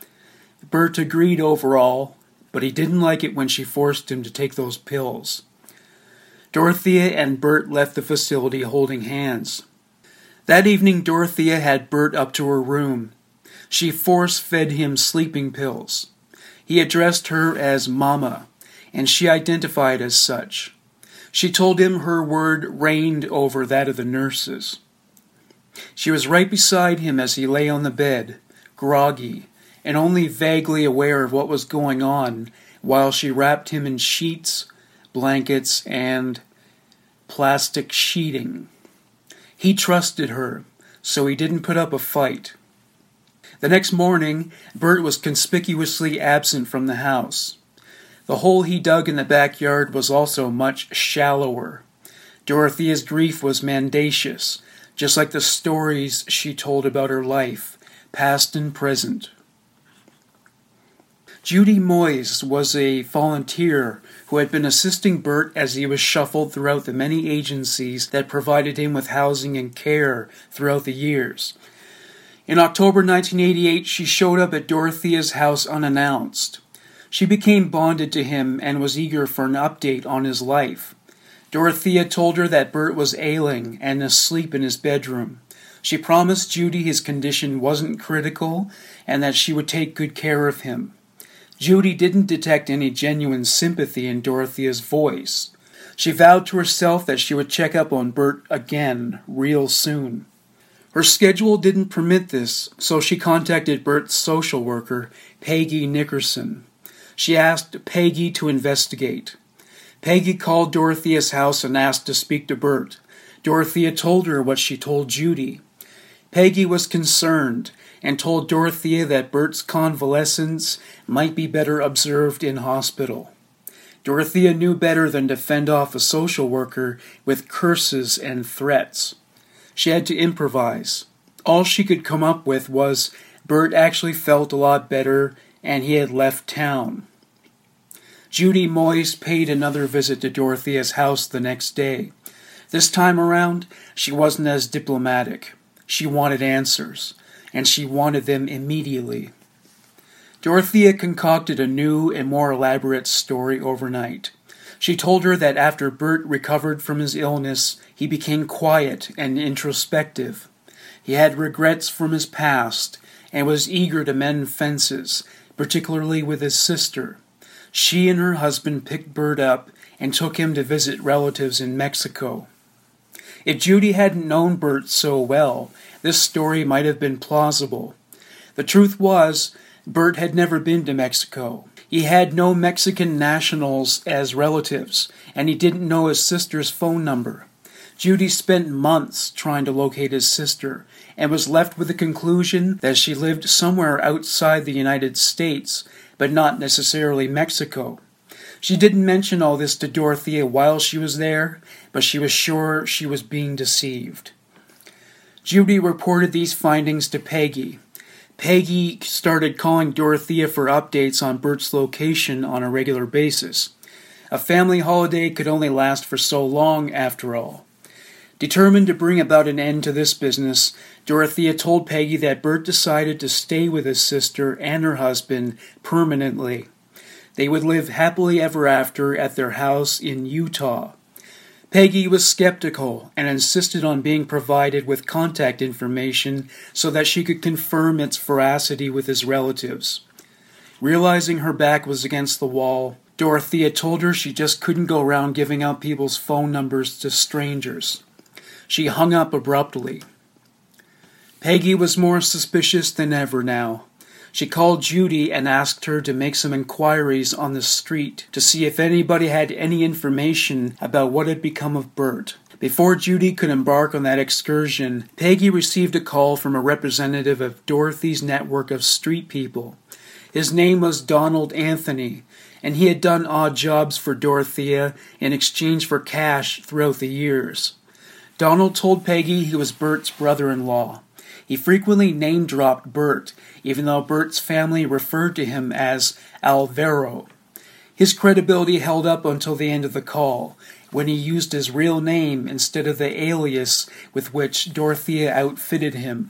Bert agreed overall, but he didn't like it when she forced him to take those pills. Dorothea and Bert left the facility holding hands. That evening, Dorothea had Bert up to her room. She force-fed him sleeping pills. He addressed her as Mama, and she identified as such. She told him her word reigned over that of the nurses. She was right beside him as he lay on the bed, groggy, and only vaguely aware of what was going on, while she wrapped him in sheets, blankets, and plastic sheeting. He trusted her, so he didn't put up a fight. The next morning, Bert was conspicuously absent from the house. The hole he dug in the backyard was also much shallower. Dorothea's grief was mendacious, just like the stories she told about her life, past and present. Judy Moyes was a volunteer who had been assisting Bert as he was shuffled throughout the many agencies that provided him with housing and care throughout the years. In October nineteen eighty-eight, she showed up at Dorothea's house unannounced. She became bonded to him and was eager for an update on his life. Dorothea told her that Bert was ailing and asleep in his bedroom. She promised Judy his condition wasn't critical and that she would take good care of him. Judy didn't detect any genuine sympathy in Dorothea's voice. She vowed to herself that she would check up on Bert again real soon. Her schedule didn't permit this, so she contacted Bert's social worker, Peggy Nickerson. She asked Peggy to investigate. Peggy called Dorothea's house and asked to speak to Bert. Dorothea told her what she told Judy. Peggy was concerned and told Dorothea that Bert's convalescence might be better observed in hospital. Dorothea knew better than to fend off a social worker with curses and threats. She had to improvise. All she could come up with was Bert actually felt a lot better and he had left town. Judy Moyes paid another visit to Dorothea's house the next day. This time around, she wasn't as diplomatic. She wanted answers, and she wanted them immediately. Dorothea concocted a new and more elaborate story overnight. She told her that after Bert recovered from his illness, he became quiet and introspective. He had regrets from his past and was eager to mend fences, particularly with his sister. She and her husband picked Bert up and took him to visit relatives in Mexico. If Judy hadn't known Bert so well, this story might have been plausible. The truth was, Bert had never been to Mexico. He had no Mexican nationals as relatives, and he didn't know his sister's phone number. Judy spent months trying to locate his sister, and was left with the conclusion that she lived somewhere outside the United States, but not necessarily Mexico. She didn't mention all this to Dorothea while she was there, but she was sure she was being deceived. Judy reported these findings to Peggy. Peggy started calling Dorothea for updates on Bert's location on a regular basis. A family holiday could only last for so long, after all. Determined to bring about an end to this business, Dorothea told Peggy that Bert decided to stay with his sister and her husband permanently. They would live happily ever after at their house in Utah. Peggy was skeptical and insisted on being provided with contact information so that she could confirm its veracity with his relatives. Realizing her back was against the wall, Dorothea told her she just couldn't go around giving out people's phone numbers to strangers. She hung up abruptly. Peggy was more suspicious than ever now. She called Judy and asked her to make some inquiries on the street to see if anybody had any information about what had become of Bert. Before Judy could embark on that excursion, Peggy received a call from a representative of Dorothy's network of street people. His name was Donald Anthony, and he had done odd jobs for Dorothea in exchange for cash throughout the years. Donald told Peggy he was Bert's brother-in-law. He frequently name-dropped Bert, even though Bert's family referred to him as Alvaro. His credibility held up until the end of the call, when he used his real name instead of the alias with which Dorothea outfitted him.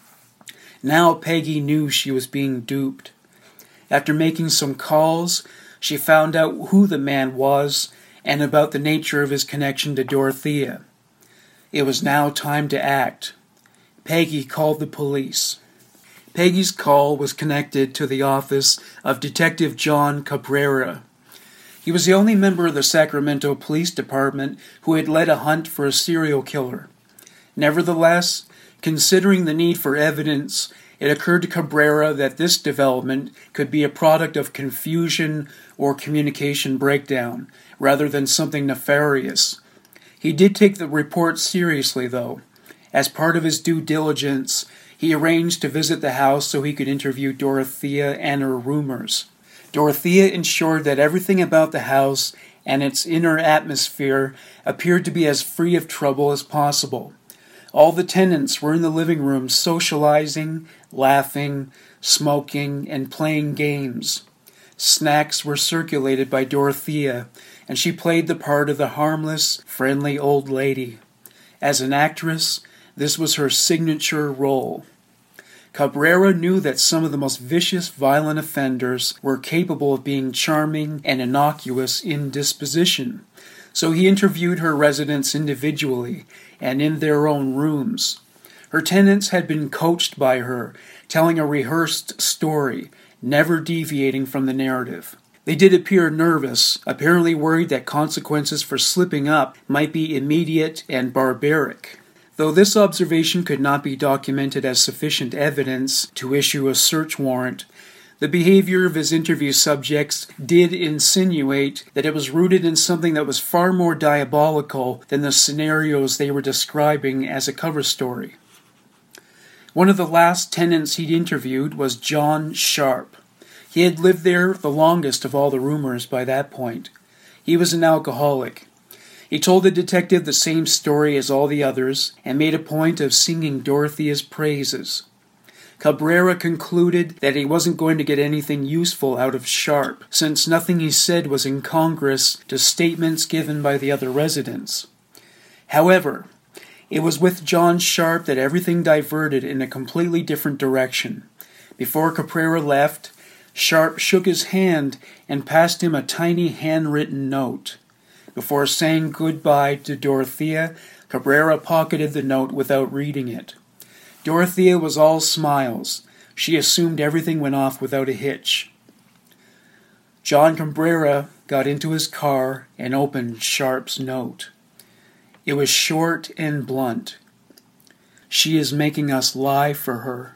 Now Peggy knew she was being duped. After making some calls, she found out who the man was and about the nature of his connection to Dorothea. It was now time to act. Peggy called the police. Peggy's call was connected to the office of Detective John Cabrera. He was the only member of the Sacramento Police Department who had led a hunt for a serial killer. Nevertheless, considering the need for evidence, it occurred to Cabrera that this development could be a product of confusion or communication breakdown, rather than something nefarious. He did take the report seriously, though. As part of his due diligence, he arranged to visit the house so he could interview Dorothea and her roomers. Dorothea ensured that everything about the house and its inner atmosphere appeared to be as free of trouble as possible. All the tenants were in the living room socializing, laughing, smoking, and playing games. Snacks were circulated by Dorothea, and she played the part of the harmless, friendly old lady. As an actress, this was her signature role. Cabrera knew that some of the most vicious, violent offenders were capable of being charming and innocuous in disposition, so he interviewed her residents individually and in their own rooms. Her tenants had been coached by her, telling a rehearsed story, never deviating from the narrative. They did appear nervous, apparently worried that consequences for slipping up might be immediate and barbaric. Though this observation could not be documented as sufficient evidence to issue a search warrant, the behavior of his interview subjects did insinuate that it was rooted in something that was far more diabolical than the scenarios they were describing as a cover story. One of the last tenants he'd interviewed was John Sharp. He had lived there the longest of all the roomers by that point. He was an alcoholic. He told the detective the same story as all the others and made a point of singing Dorothea's praises. Cabrera concluded that he wasn't going to get anything useful out of Sharp, since nothing he said was incongruous to statements given by the other residents. However, it was with John Sharp that everything diverted in a completely different direction. Before Cabrera left, Sharp shook his hand and passed him a tiny handwritten note. Before saying goodbye to Dorothea, Cabrera pocketed the note without reading it. Dorothea was all smiles. She assumed everything went off without a hitch. John Cabrera got into his car and opened Sharp's note. It was short and blunt. She is making us lie for her.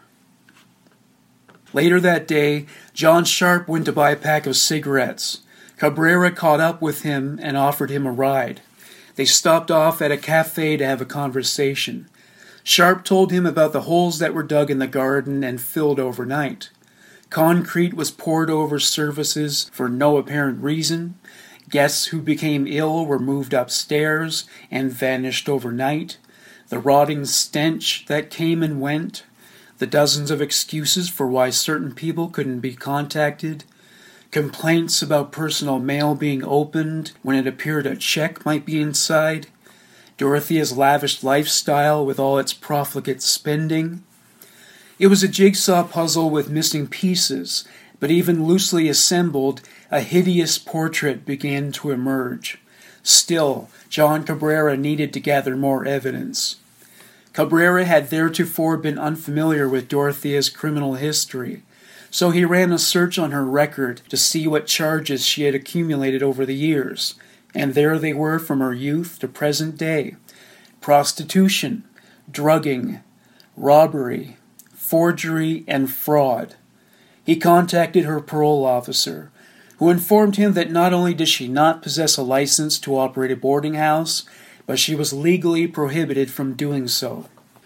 Later that day, John Sharp went to buy a pack of cigarettes. Cabrera caught up with him and offered him a ride. They stopped off at a cafe to have a conversation. Sharp told him about the holes that were dug in the garden and filled overnight. Concrete was poured over surfaces for no apparent reason. Guests who became ill were moved upstairs and vanished overnight. The rotting stench that came and went. The dozens of excuses for why certain people couldn't be contacted. Complaints about personal mail being opened when it appeared a check might be inside. Dorothea's lavish lifestyle with all its profligate spending. It was a jigsaw puzzle with missing pieces, but even loosely assembled, a hideous portrait began to emerge. Still, John Cabrera needed to gather more evidence. Cabrera had theretofore been unfamiliar with Dorothea's criminal history, so he ran a search on her record to see what charges she had accumulated over the years. And there they were from her youth to present day. Prostitution, drugging, robbery, forgery, and fraud. He contacted her parole officer, who informed him that not only did she not possess a license to operate a boarding house, but she was legally prohibited from doing so.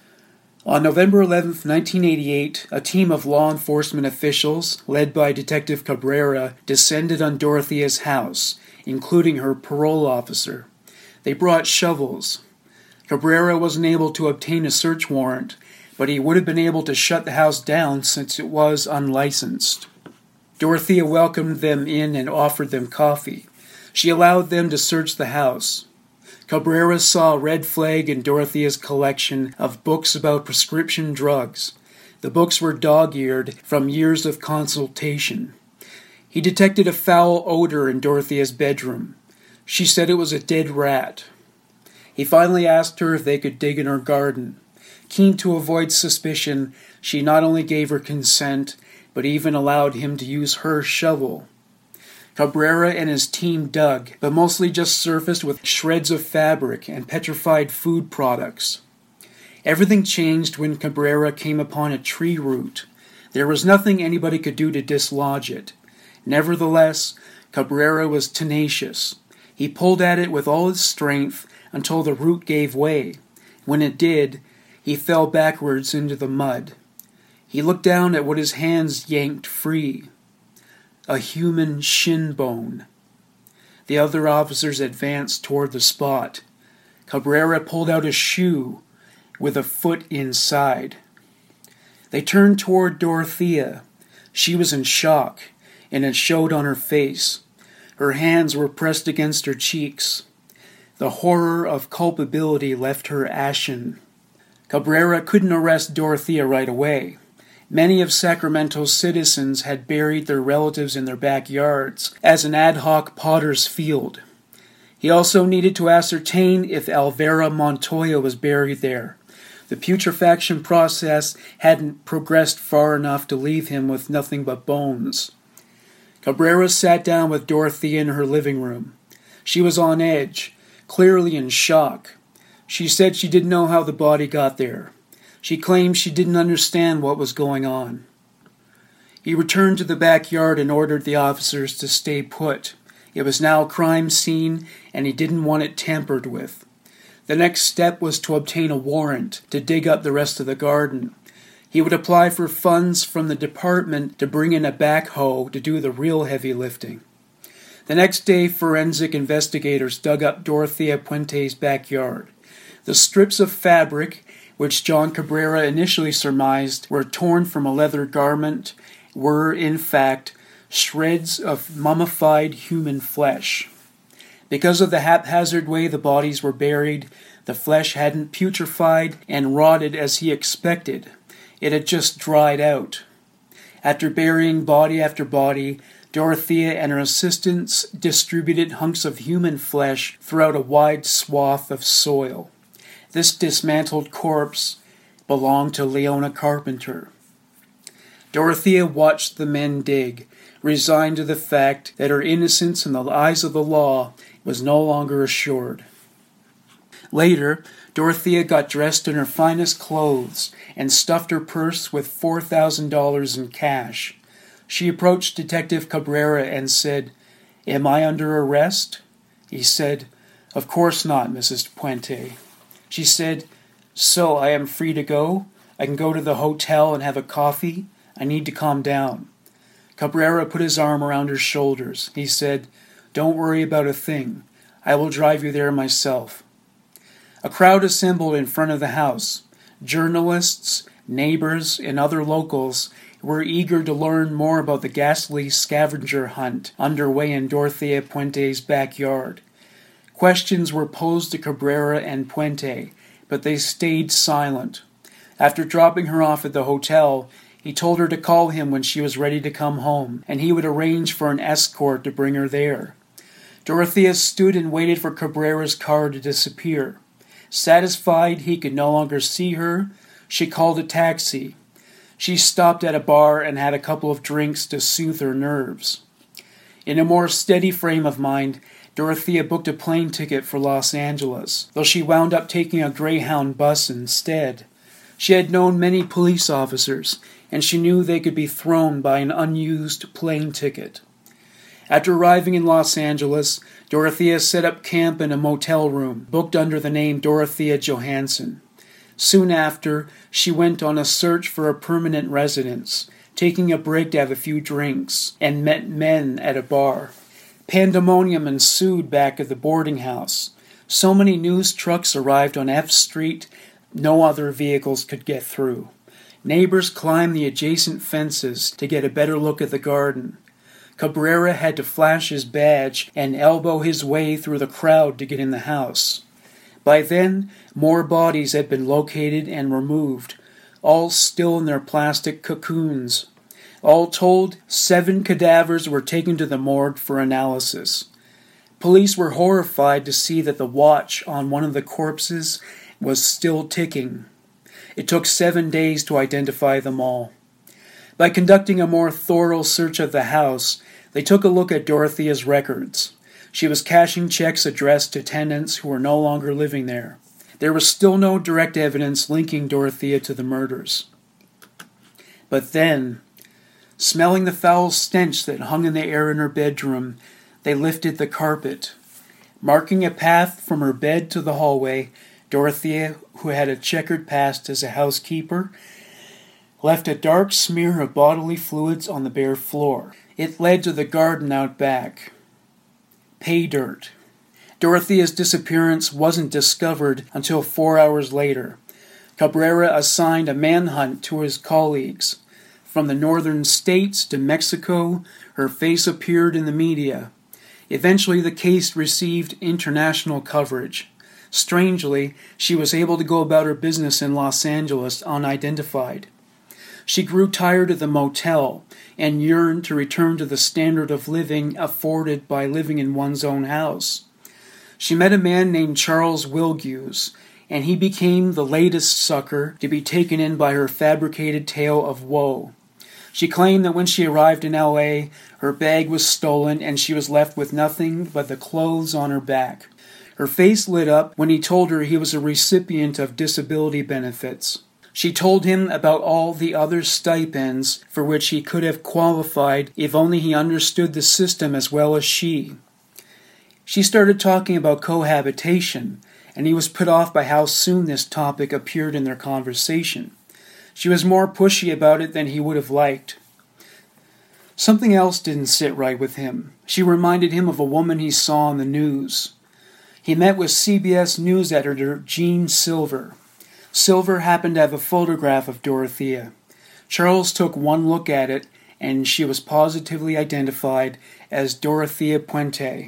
On November eleventh, nineteen eighty-eight, a team of law enforcement officials, led by Detective Cabrera, descended on Dorothea's house, including her parole officer. They brought shovels. Cabrera wasn't able to obtain a search warrant, but he would have been able to shut the house down since it was unlicensed. Dorothea welcomed them in and offered them coffee. She allowed them to search the house. Cabrera saw a red flag in Dorothea's collection of books about prescription drugs. The books were dog-eared from years of consultation. He detected a foul odor in Dorothea's bedroom. She said it was a dead rat. He finally asked her if they could dig in her garden. Keen to avoid suspicion, she not only gave her consent, but even allowed him to use her shovel. Cabrera and his team dug, but mostly just surfaced with shreds of fabric and petrified food products. Everything changed when Cabrera came upon a tree root. There was nothing anybody could do to dislodge it. Nevertheless, Cabrera was tenacious. He pulled at it with all his strength until the root gave way. When it did, he fell backwards into the mud. He looked down at what his hands yanked free. A human shin bone. The other officers advanced toward the spot. Cabrera pulled out a shoe with a foot inside. They turned toward Dorothea. She was in shock, and it showed on her face. Her hands were pressed against her cheeks. The horror of culpability left her ashen. Cabrera couldn't arrest Dorothea right away. Many of Sacramento's citizens had buried their relatives in their backyards as an ad hoc potter's field. He also needed to ascertain if Alvera Montoya was buried there. The The putrefaction process hadn't progressed far enough to leave him with nothing but bones. Cabrera sat down with Dorothea in her living room. She was on edge, clearly in shock. She said she didn't know how the body got there. She claimed she didn't understand what was going on. He returned to the backyard and ordered the officers to stay put. It was now a crime scene, and he didn't want it tampered with. The next step was to obtain a warrant to dig up the rest of the garden. He would apply for funds from the department to bring in a backhoe to do the real heavy lifting. The next day, forensic investigators dug up Dorothea Puente's backyard. The strips of fabric, which John Cabrera initially surmised were torn from a leather garment, were, in fact, shreds of mummified human flesh. Because of the haphazard way the bodies were buried, the flesh hadn't putrefied and rotted as he expected. It had just dried out. After burying body after body, Dorothea and her assistants distributed hunks of human flesh throughout a wide swath of soil. This dismantled corpse belonged to Leona Carpenter. Dorothea watched the men dig, resigned to the fact that her innocence in the eyes of the law was no longer assured. Later, Dorothea got dressed in her finest clothes and stuffed her purse with four thousand dollars in cash. She approached Detective Cabrera and said, "Am I under arrest?" He said, "Of course not, Missus Puente." She said, "So I am free to go? I can go to the hotel and have a coffee? I need to calm down." Cabrera put his arm around her shoulders. He said, "Don't worry about a thing. I will drive you there myself." A crowd assembled in front of the house. Journalists, neighbors, and other locals were eager to learn more about the ghastly scavenger hunt underway in Dorothea Puente's backyard. Questions were posed to Cabrera and Puente, but they stayed silent. After dropping her off at the hotel, he told her to call him when she was ready to come home, and he would arrange for an escort to bring her there. Dorothea stood and waited for Cabrera's car to disappear. Satisfied he could no longer see her, she called a taxi. She stopped at a bar and had a couple of drinks to soothe her nerves. In a more steady frame of mind, Dorothea booked a plane ticket for Los Angeles, though she wound up taking a Greyhound bus instead. She had known many police officers, and she knew they could be thrown by an unused plane ticket. After arriving in Los Angeles, Dorothea set up camp in a motel room, booked under the name Dorothea Johansson. Soon after, she went on a search for a permanent residence, taking a break to have a few drinks, and met men at a bar. Pandemonium ensued back at the boarding house. So many news trucks arrived on F Street, no other vehicles could get through. Neighbors climbed the adjacent fences to get a better look at the garden. Cabrera had to flash his badge and elbow his way through the crowd to get in the house. By then, more bodies had been located and removed, all still in their plastic cocoons. All told, seven cadavers were taken to the morgue for analysis. Police were horrified to see that the watch on one of the corpses was still ticking. It took seven days to identify them all. By conducting a more thorough search of the house, they took a look at Dorothea's records. She was cashing checks addressed to tenants who were no longer living there. There was still no direct evidence linking Dorothea to the murders. But then, smelling the foul stench that hung in the air in her bedroom, they lifted the carpet. Marking a path from her bed to the hallway, Dorothea, who had a checkered past as a housekeeper, left a dark smear of bodily fluids on the bare floor. It led to the garden out back. Pay dirt. Dorothea's disappearance wasn't discovered until four hours later. Cabrera assigned a manhunt to his colleagues. From the northern states to Mexico, her face appeared in the media. Eventually, the case received international coverage. Strangely, she was able to go about her business in Los Angeles unidentified. She grew tired of the motel and yearned to return to the standard of living afforded by living in one's own house. She met a man named Charles Wilgues. and he became the latest sucker to be taken in by her fabricated tale of woe. She claimed that when she arrived in L A, her bag was stolen and she was left with nothing but the clothes on her back. Her face lit up when he told her he was a recipient of disability benefits. She told him about all the other stipends for which he could have qualified if only he understood the system as well as she. She started talking about cohabitation, and he was put off by how soon this topic appeared in their conversation. She was more pushy about it than he would have liked. Something else didn't sit right with him. She reminded him of a woman he saw on the news. He met with C B S News editor Jean Silver. Silver happened to have a photograph of Dorothea. Charles took one look at it, and she was positively identified as Dorothea Puente.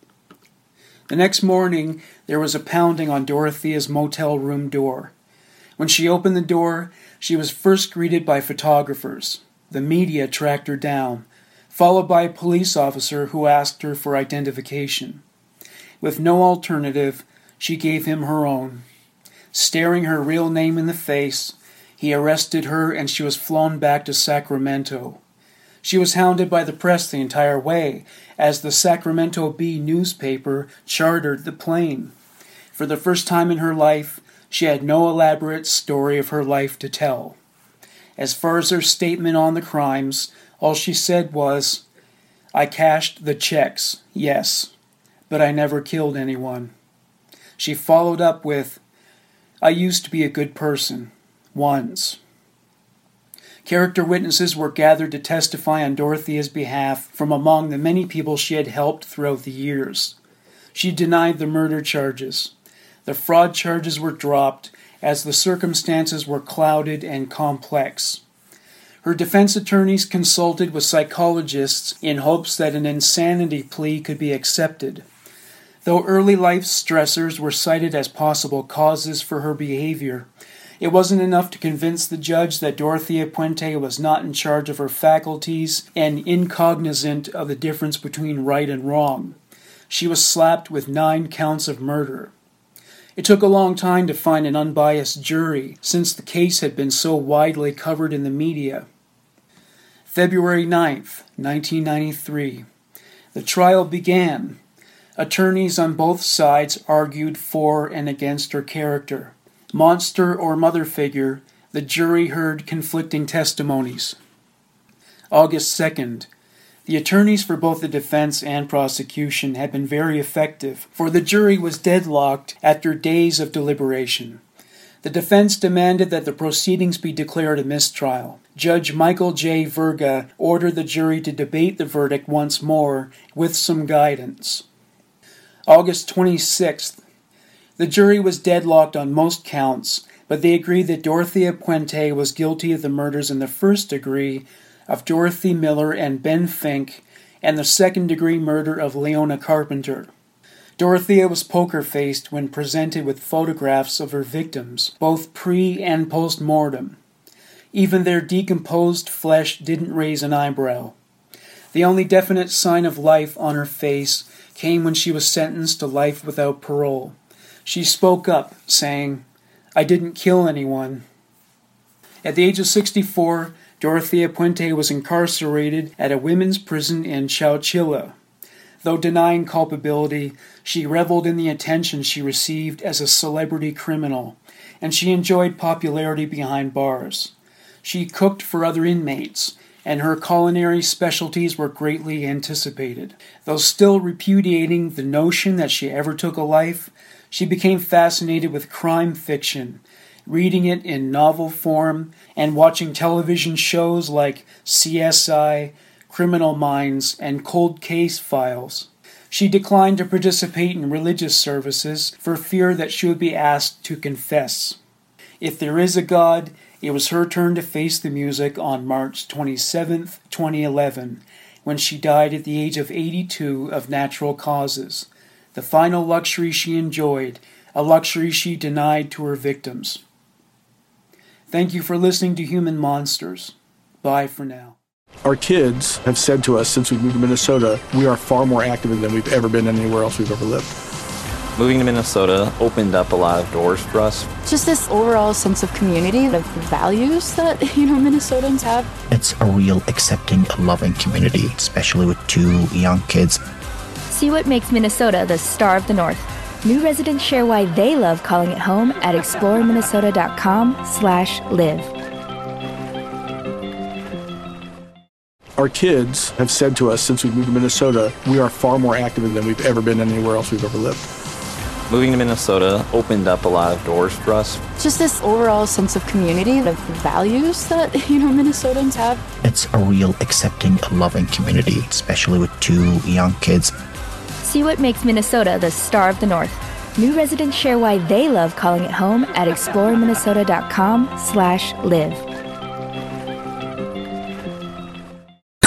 The next morning, there was a pounding on Dorothea's motel room door. When she opened the door, she was first greeted by photographers. The media tracked her down, followed by a police officer who asked her for identification. With no alternative, she gave him her own. Staring her real name in the face, he arrested her and she was flown back to Sacramento. She was hounded by the press the entire way, as the Sacramento Bee newspaper chartered the plane. For the first time in her life, she had no elaborate story of her life to tell. As far as her statement on the crimes, all she said was, "I cashed the checks, yes, but I never killed anyone." She followed up with, "I used to be a good person, once." Character witnesses were gathered to testify on Dorothea's behalf from among the many people she had helped throughout the years. She denied the murder charges. The fraud charges were dropped as the circumstances were clouded and complex. Her defense attorneys consulted with psychologists in hopes that an insanity plea could be accepted. Though early life stressors were cited as possible causes for her behavior, it wasn't enough to convince the judge that Dorothea Puente was not in charge of her faculties and incognizant of the difference between right and wrong. She was slapped with nine counts of murder. It took a long time to find an unbiased jury, since the case had been so widely covered in the media. February ninth, nineteen ninety-three. The trial began. Attorneys on both sides argued for and against her character. Monster or mother figure, the jury heard conflicting testimonies. August second. The attorneys for both the defense and prosecution had been very effective, for the jury was deadlocked after days of deliberation. The defense demanded that the proceedings be declared a mistrial. Judge Michael J. Verga ordered the jury to debate the verdict once more with some guidance. August twenty-sixth. The jury was deadlocked on most counts, but they agreed that Dorothea Puente was guilty of the murders in the first degree of Dorothy Miller and Ben Fink, and the second-degree murder of Leona Carpenter. Dorothea was poker-faced when presented with photographs of her victims, both pre- and post-mortem. Even their decomposed flesh didn't raise an eyebrow. The only definite sign of life on her face came when she was sentenced to life without parole. She spoke up, saying, "I didn't kill anyone." At the age of sixty-four, Dorothea Puente was incarcerated at a women's prison in Chowchilla. Though denying culpability, she reveled in the attention she received as a celebrity criminal, and she enjoyed popularity behind bars. She cooked for other inmates, and her culinary specialties were greatly anticipated. Though still repudiating the notion that she ever took a life, she became fascinated with crime fiction, reading it in novel form and watching television shows like C S I, Criminal Minds, and Cold Case Files. She declined to participate in religious services for fear that she would be asked to confess. If there is a God, it was her turn to face the music on March twenty-seventh, twenty eleven, when she died at the age of eighty-two of natural causes, the final luxury she enjoyed, a luxury she denied to her victims. Thank you for listening to Human Monsters. Bye for now. Our kids have said to us since we moved to Minnesota, we are far more active than we've ever been anywhere else we've ever lived. Moving to Minnesota opened up a lot of doors for us. Just this overall sense of community, of values that, you know, Minnesotans have. It's a real accepting, loving community, especially with two young kids. See what makes Minnesota the star of the North. New residents share why they love calling it home at explore minnesota dot com slash live. Our kids have said to us since we moved to Minnesota, we are far more active than we've ever been anywhere else we've ever lived. Moving to Minnesota opened up a lot of doors for us. Just this overall sense of community, of values that, you know, Minnesotans have. It's a real accepting, loving community, especially with two young kids. See what makes Minnesota the star of the North. New residents share why they love calling it home at explore minnesota dot com slash live.